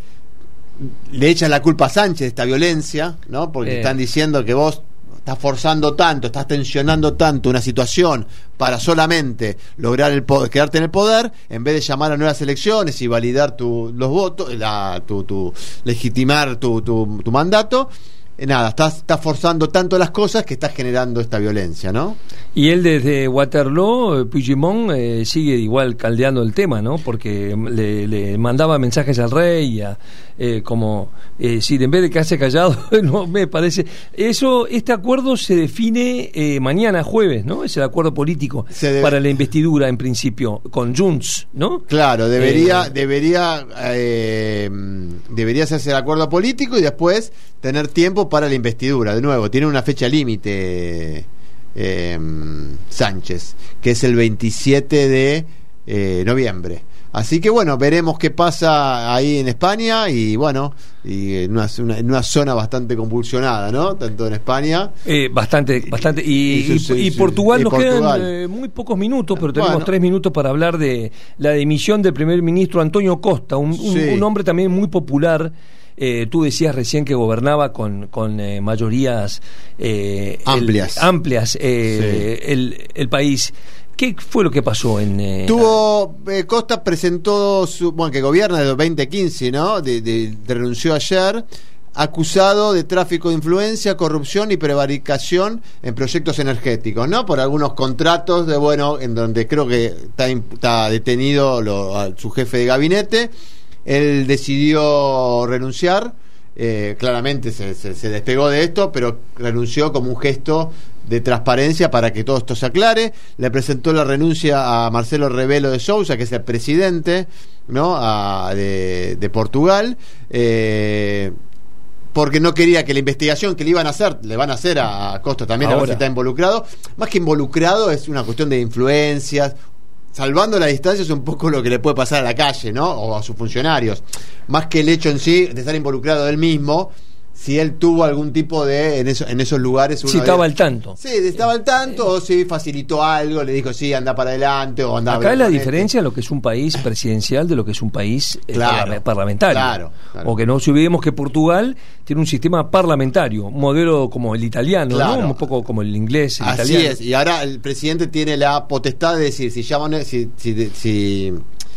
le echan la culpa a Sánchez de esta violencia, ¿no? Porque eh. están diciendo que vos estás forzando tanto, estás tensionando tanto una situación para solamente lograr el poder, quedarte en el poder, en vez de llamar a nuevas elecciones y validar tu, los votos, la, tu, tu, legitimar tu, tu, tu mandato. Eh, nada, estás, estás forzando tanto las cosas que estás generando esta violencia, ¿no? Y él desde Waterloo, Puigdemont, eh, sigue igual caldeando el tema, ¿no? Porque le, le mandaba mensajes al rey, a, eh, como, eh, si en vez de quedarse callado, no me parece. Eso, este acuerdo se define eh, mañana, jueves, ¿no? Es el acuerdo político de... para la investidura, en principio, con Junts, ¿no? Claro, debería, eh... debería, eh, debería hacerse el acuerdo político y después tener tiempo para la investidura. De nuevo, tiene una fecha límite eh, Sánchez, que es el veintisiete de eh, noviembre. Así que bueno, veremos qué pasa ahí en España y bueno, y en una, una, en una zona bastante convulsionada, ¿no? Tanto en España. Eh, bastante, bastante. Y, y, y, y Portugal, y nos Portugal. quedan eh, muy pocos minutos, pero tenemos bueno. tres minutos para hablar de la dimisión del primer ministro Antonio Costa, un, un, sí. un hombre también muy popular. Eh, tú decías recién que gobernaba con, con eh, mayorías eh, amplias, el, amplias eh, sí. el, el país. ¿Qué fue lo que pasó en...? Eh, Tuvo... Eh, Costa presentó su... Bueno, que gobierna desde veinte quince, ¿no? De, de, de, renunció ayer, acusado de tráfico de influencia, corrupción y prevaricación en proyectos energéticos, ¿no? Por algunos contratos de, bueno, en donde creo que está, está detenido lo, a su jefe de gabinete. Él decidió renunciar, eh, claramente se, se, se despegó de esto, pero renunció como un gesto de transparencia para que todo esto se aclare. Le presentó la renuncia a Marcelo Rebelo de Sousa, que es el presidente, ¿no? a, de, de Portugal, eh, porque no quería que la investigación que le iban a hacer, le van a hacer a, a Costa también, ahora está involucrado. Más que involucrado, es una cuestión de influencias. Salvando la distancia es un poco lo que le puede pasar a la calle, ¿no? O a sus funcionarios. Más que el hecho en sí de estar involucrado él mismo, si él tuvo algún tipo de... En, eso, en esos lugares... Si estaba al tanto. Sí, estaba al tanto, o si facilitó algo, le dijo, sí, anda para adelante, o anda... Acá es la diferencia en lo que es un país presidencial de lo que es un país claro, eh, parlamentario. Claro, claro. O que no olvidemos que Portugal tiene un sistema parlamentario, un modelo como el italiano, claro. ¿no? Un poco como el inglés, el Así italiano. es, y ahora el presidente tiene la potestad de decir, si llaman... Si, si, si,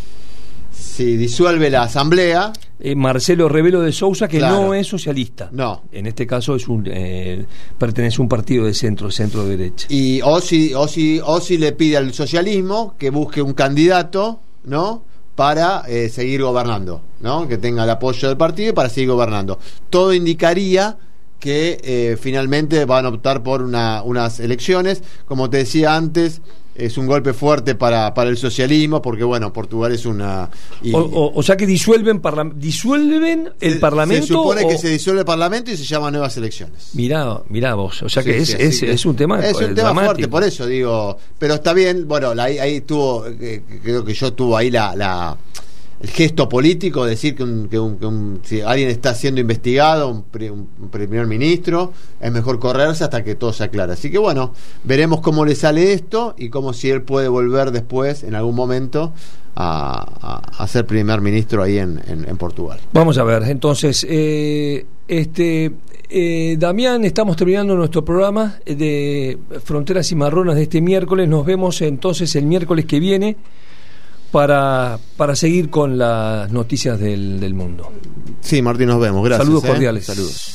si disuelve la asamblea... Eh, Marcelo Rebelo de Sousa, que claro. no es socialista. No. En este caso es un eh, pertenece a un partido de centro, centro derecha. Y o si, o si, o si le pide al socialismo que busque un candidato, ¿no? Para eh, seguir gobernando, ¿no? Que tenga el apoyo del partido para seguir gobernando. Todo indicaría que eh, finalmente van a optar por una, unas elecciones. Como te decía antes, es un golpe fuerte para, para el socialismo, porque bueno, Portugal es una... Y, o, o, o sea que disuelven, parla, disuelven el se, Parlamento. Se supone o... que se disuelve el Parlamento y se llaman nuevas elecciones. Mirá, mirá vos, o sea que, sí, es, sí, es, que es un tema Es un dramático. tema fuerte, por eso digo, pero está bien, bueno, ahí, ahí tuvo, eh, creo que yo tuvo ahí la... la el gesto político, decir que, un, que, un, que un, si alguien está siendo investigado, un, un, un primer ministro, es mejor correrse hasta que todo se aclare. Así que bueno, veremos cómo le sale esto y cómo si él puede volver después, en algún momento, a, a, a ser primer ministro ahí en, en, en Portugal. Vamos a ver, entonces, eh, este eh, Damián, estamos terminando nuestro programa de Fronteras Cimarronas de este miércoles. Nos vemos entonces el miércoles que viene para, para seguir con las noticias del, del mundo. Sí, Martín, nos vemos. Gracias. Saludos ¿eh? cordiales. Saludos.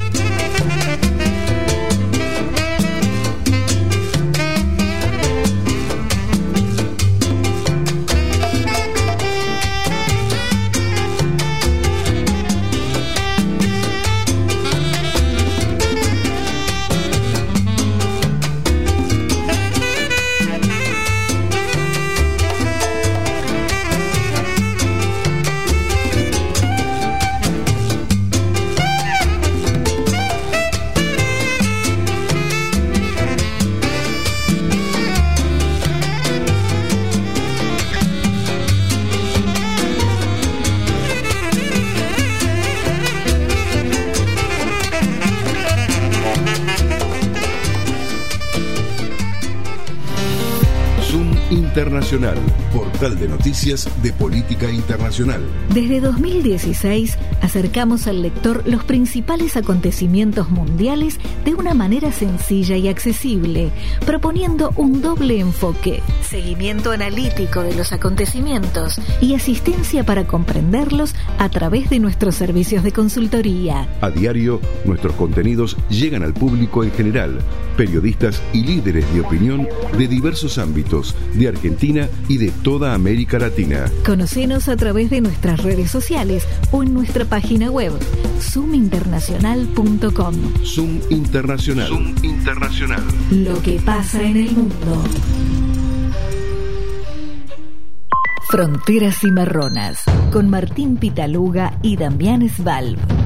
Internacional, portal de noticias de política internacional. Desde dos mil dieciséis acercamos al lector los principales acontecimientos mundiales de una manera sencilla y accesible, proponiendo un doble enfoque: seguimiento analítico de los acontecimientos y asistencia para comprenderlos a través de nuestros servicios de consultoría. A diario, nuestros contenidos llegan al público en general, periodistas y líderes de opinión de diversos ámbitos, de Argentina y de toda América Latina. Conocenos a través de nuestras redes sociales o en nuestra página web zoom internacional punto com. Zoom Internacional. Zoom Internacional. Lo que pasa en el mundo. Fronteras Cimarronas, con Martín Pitaluga y Damián Svalb.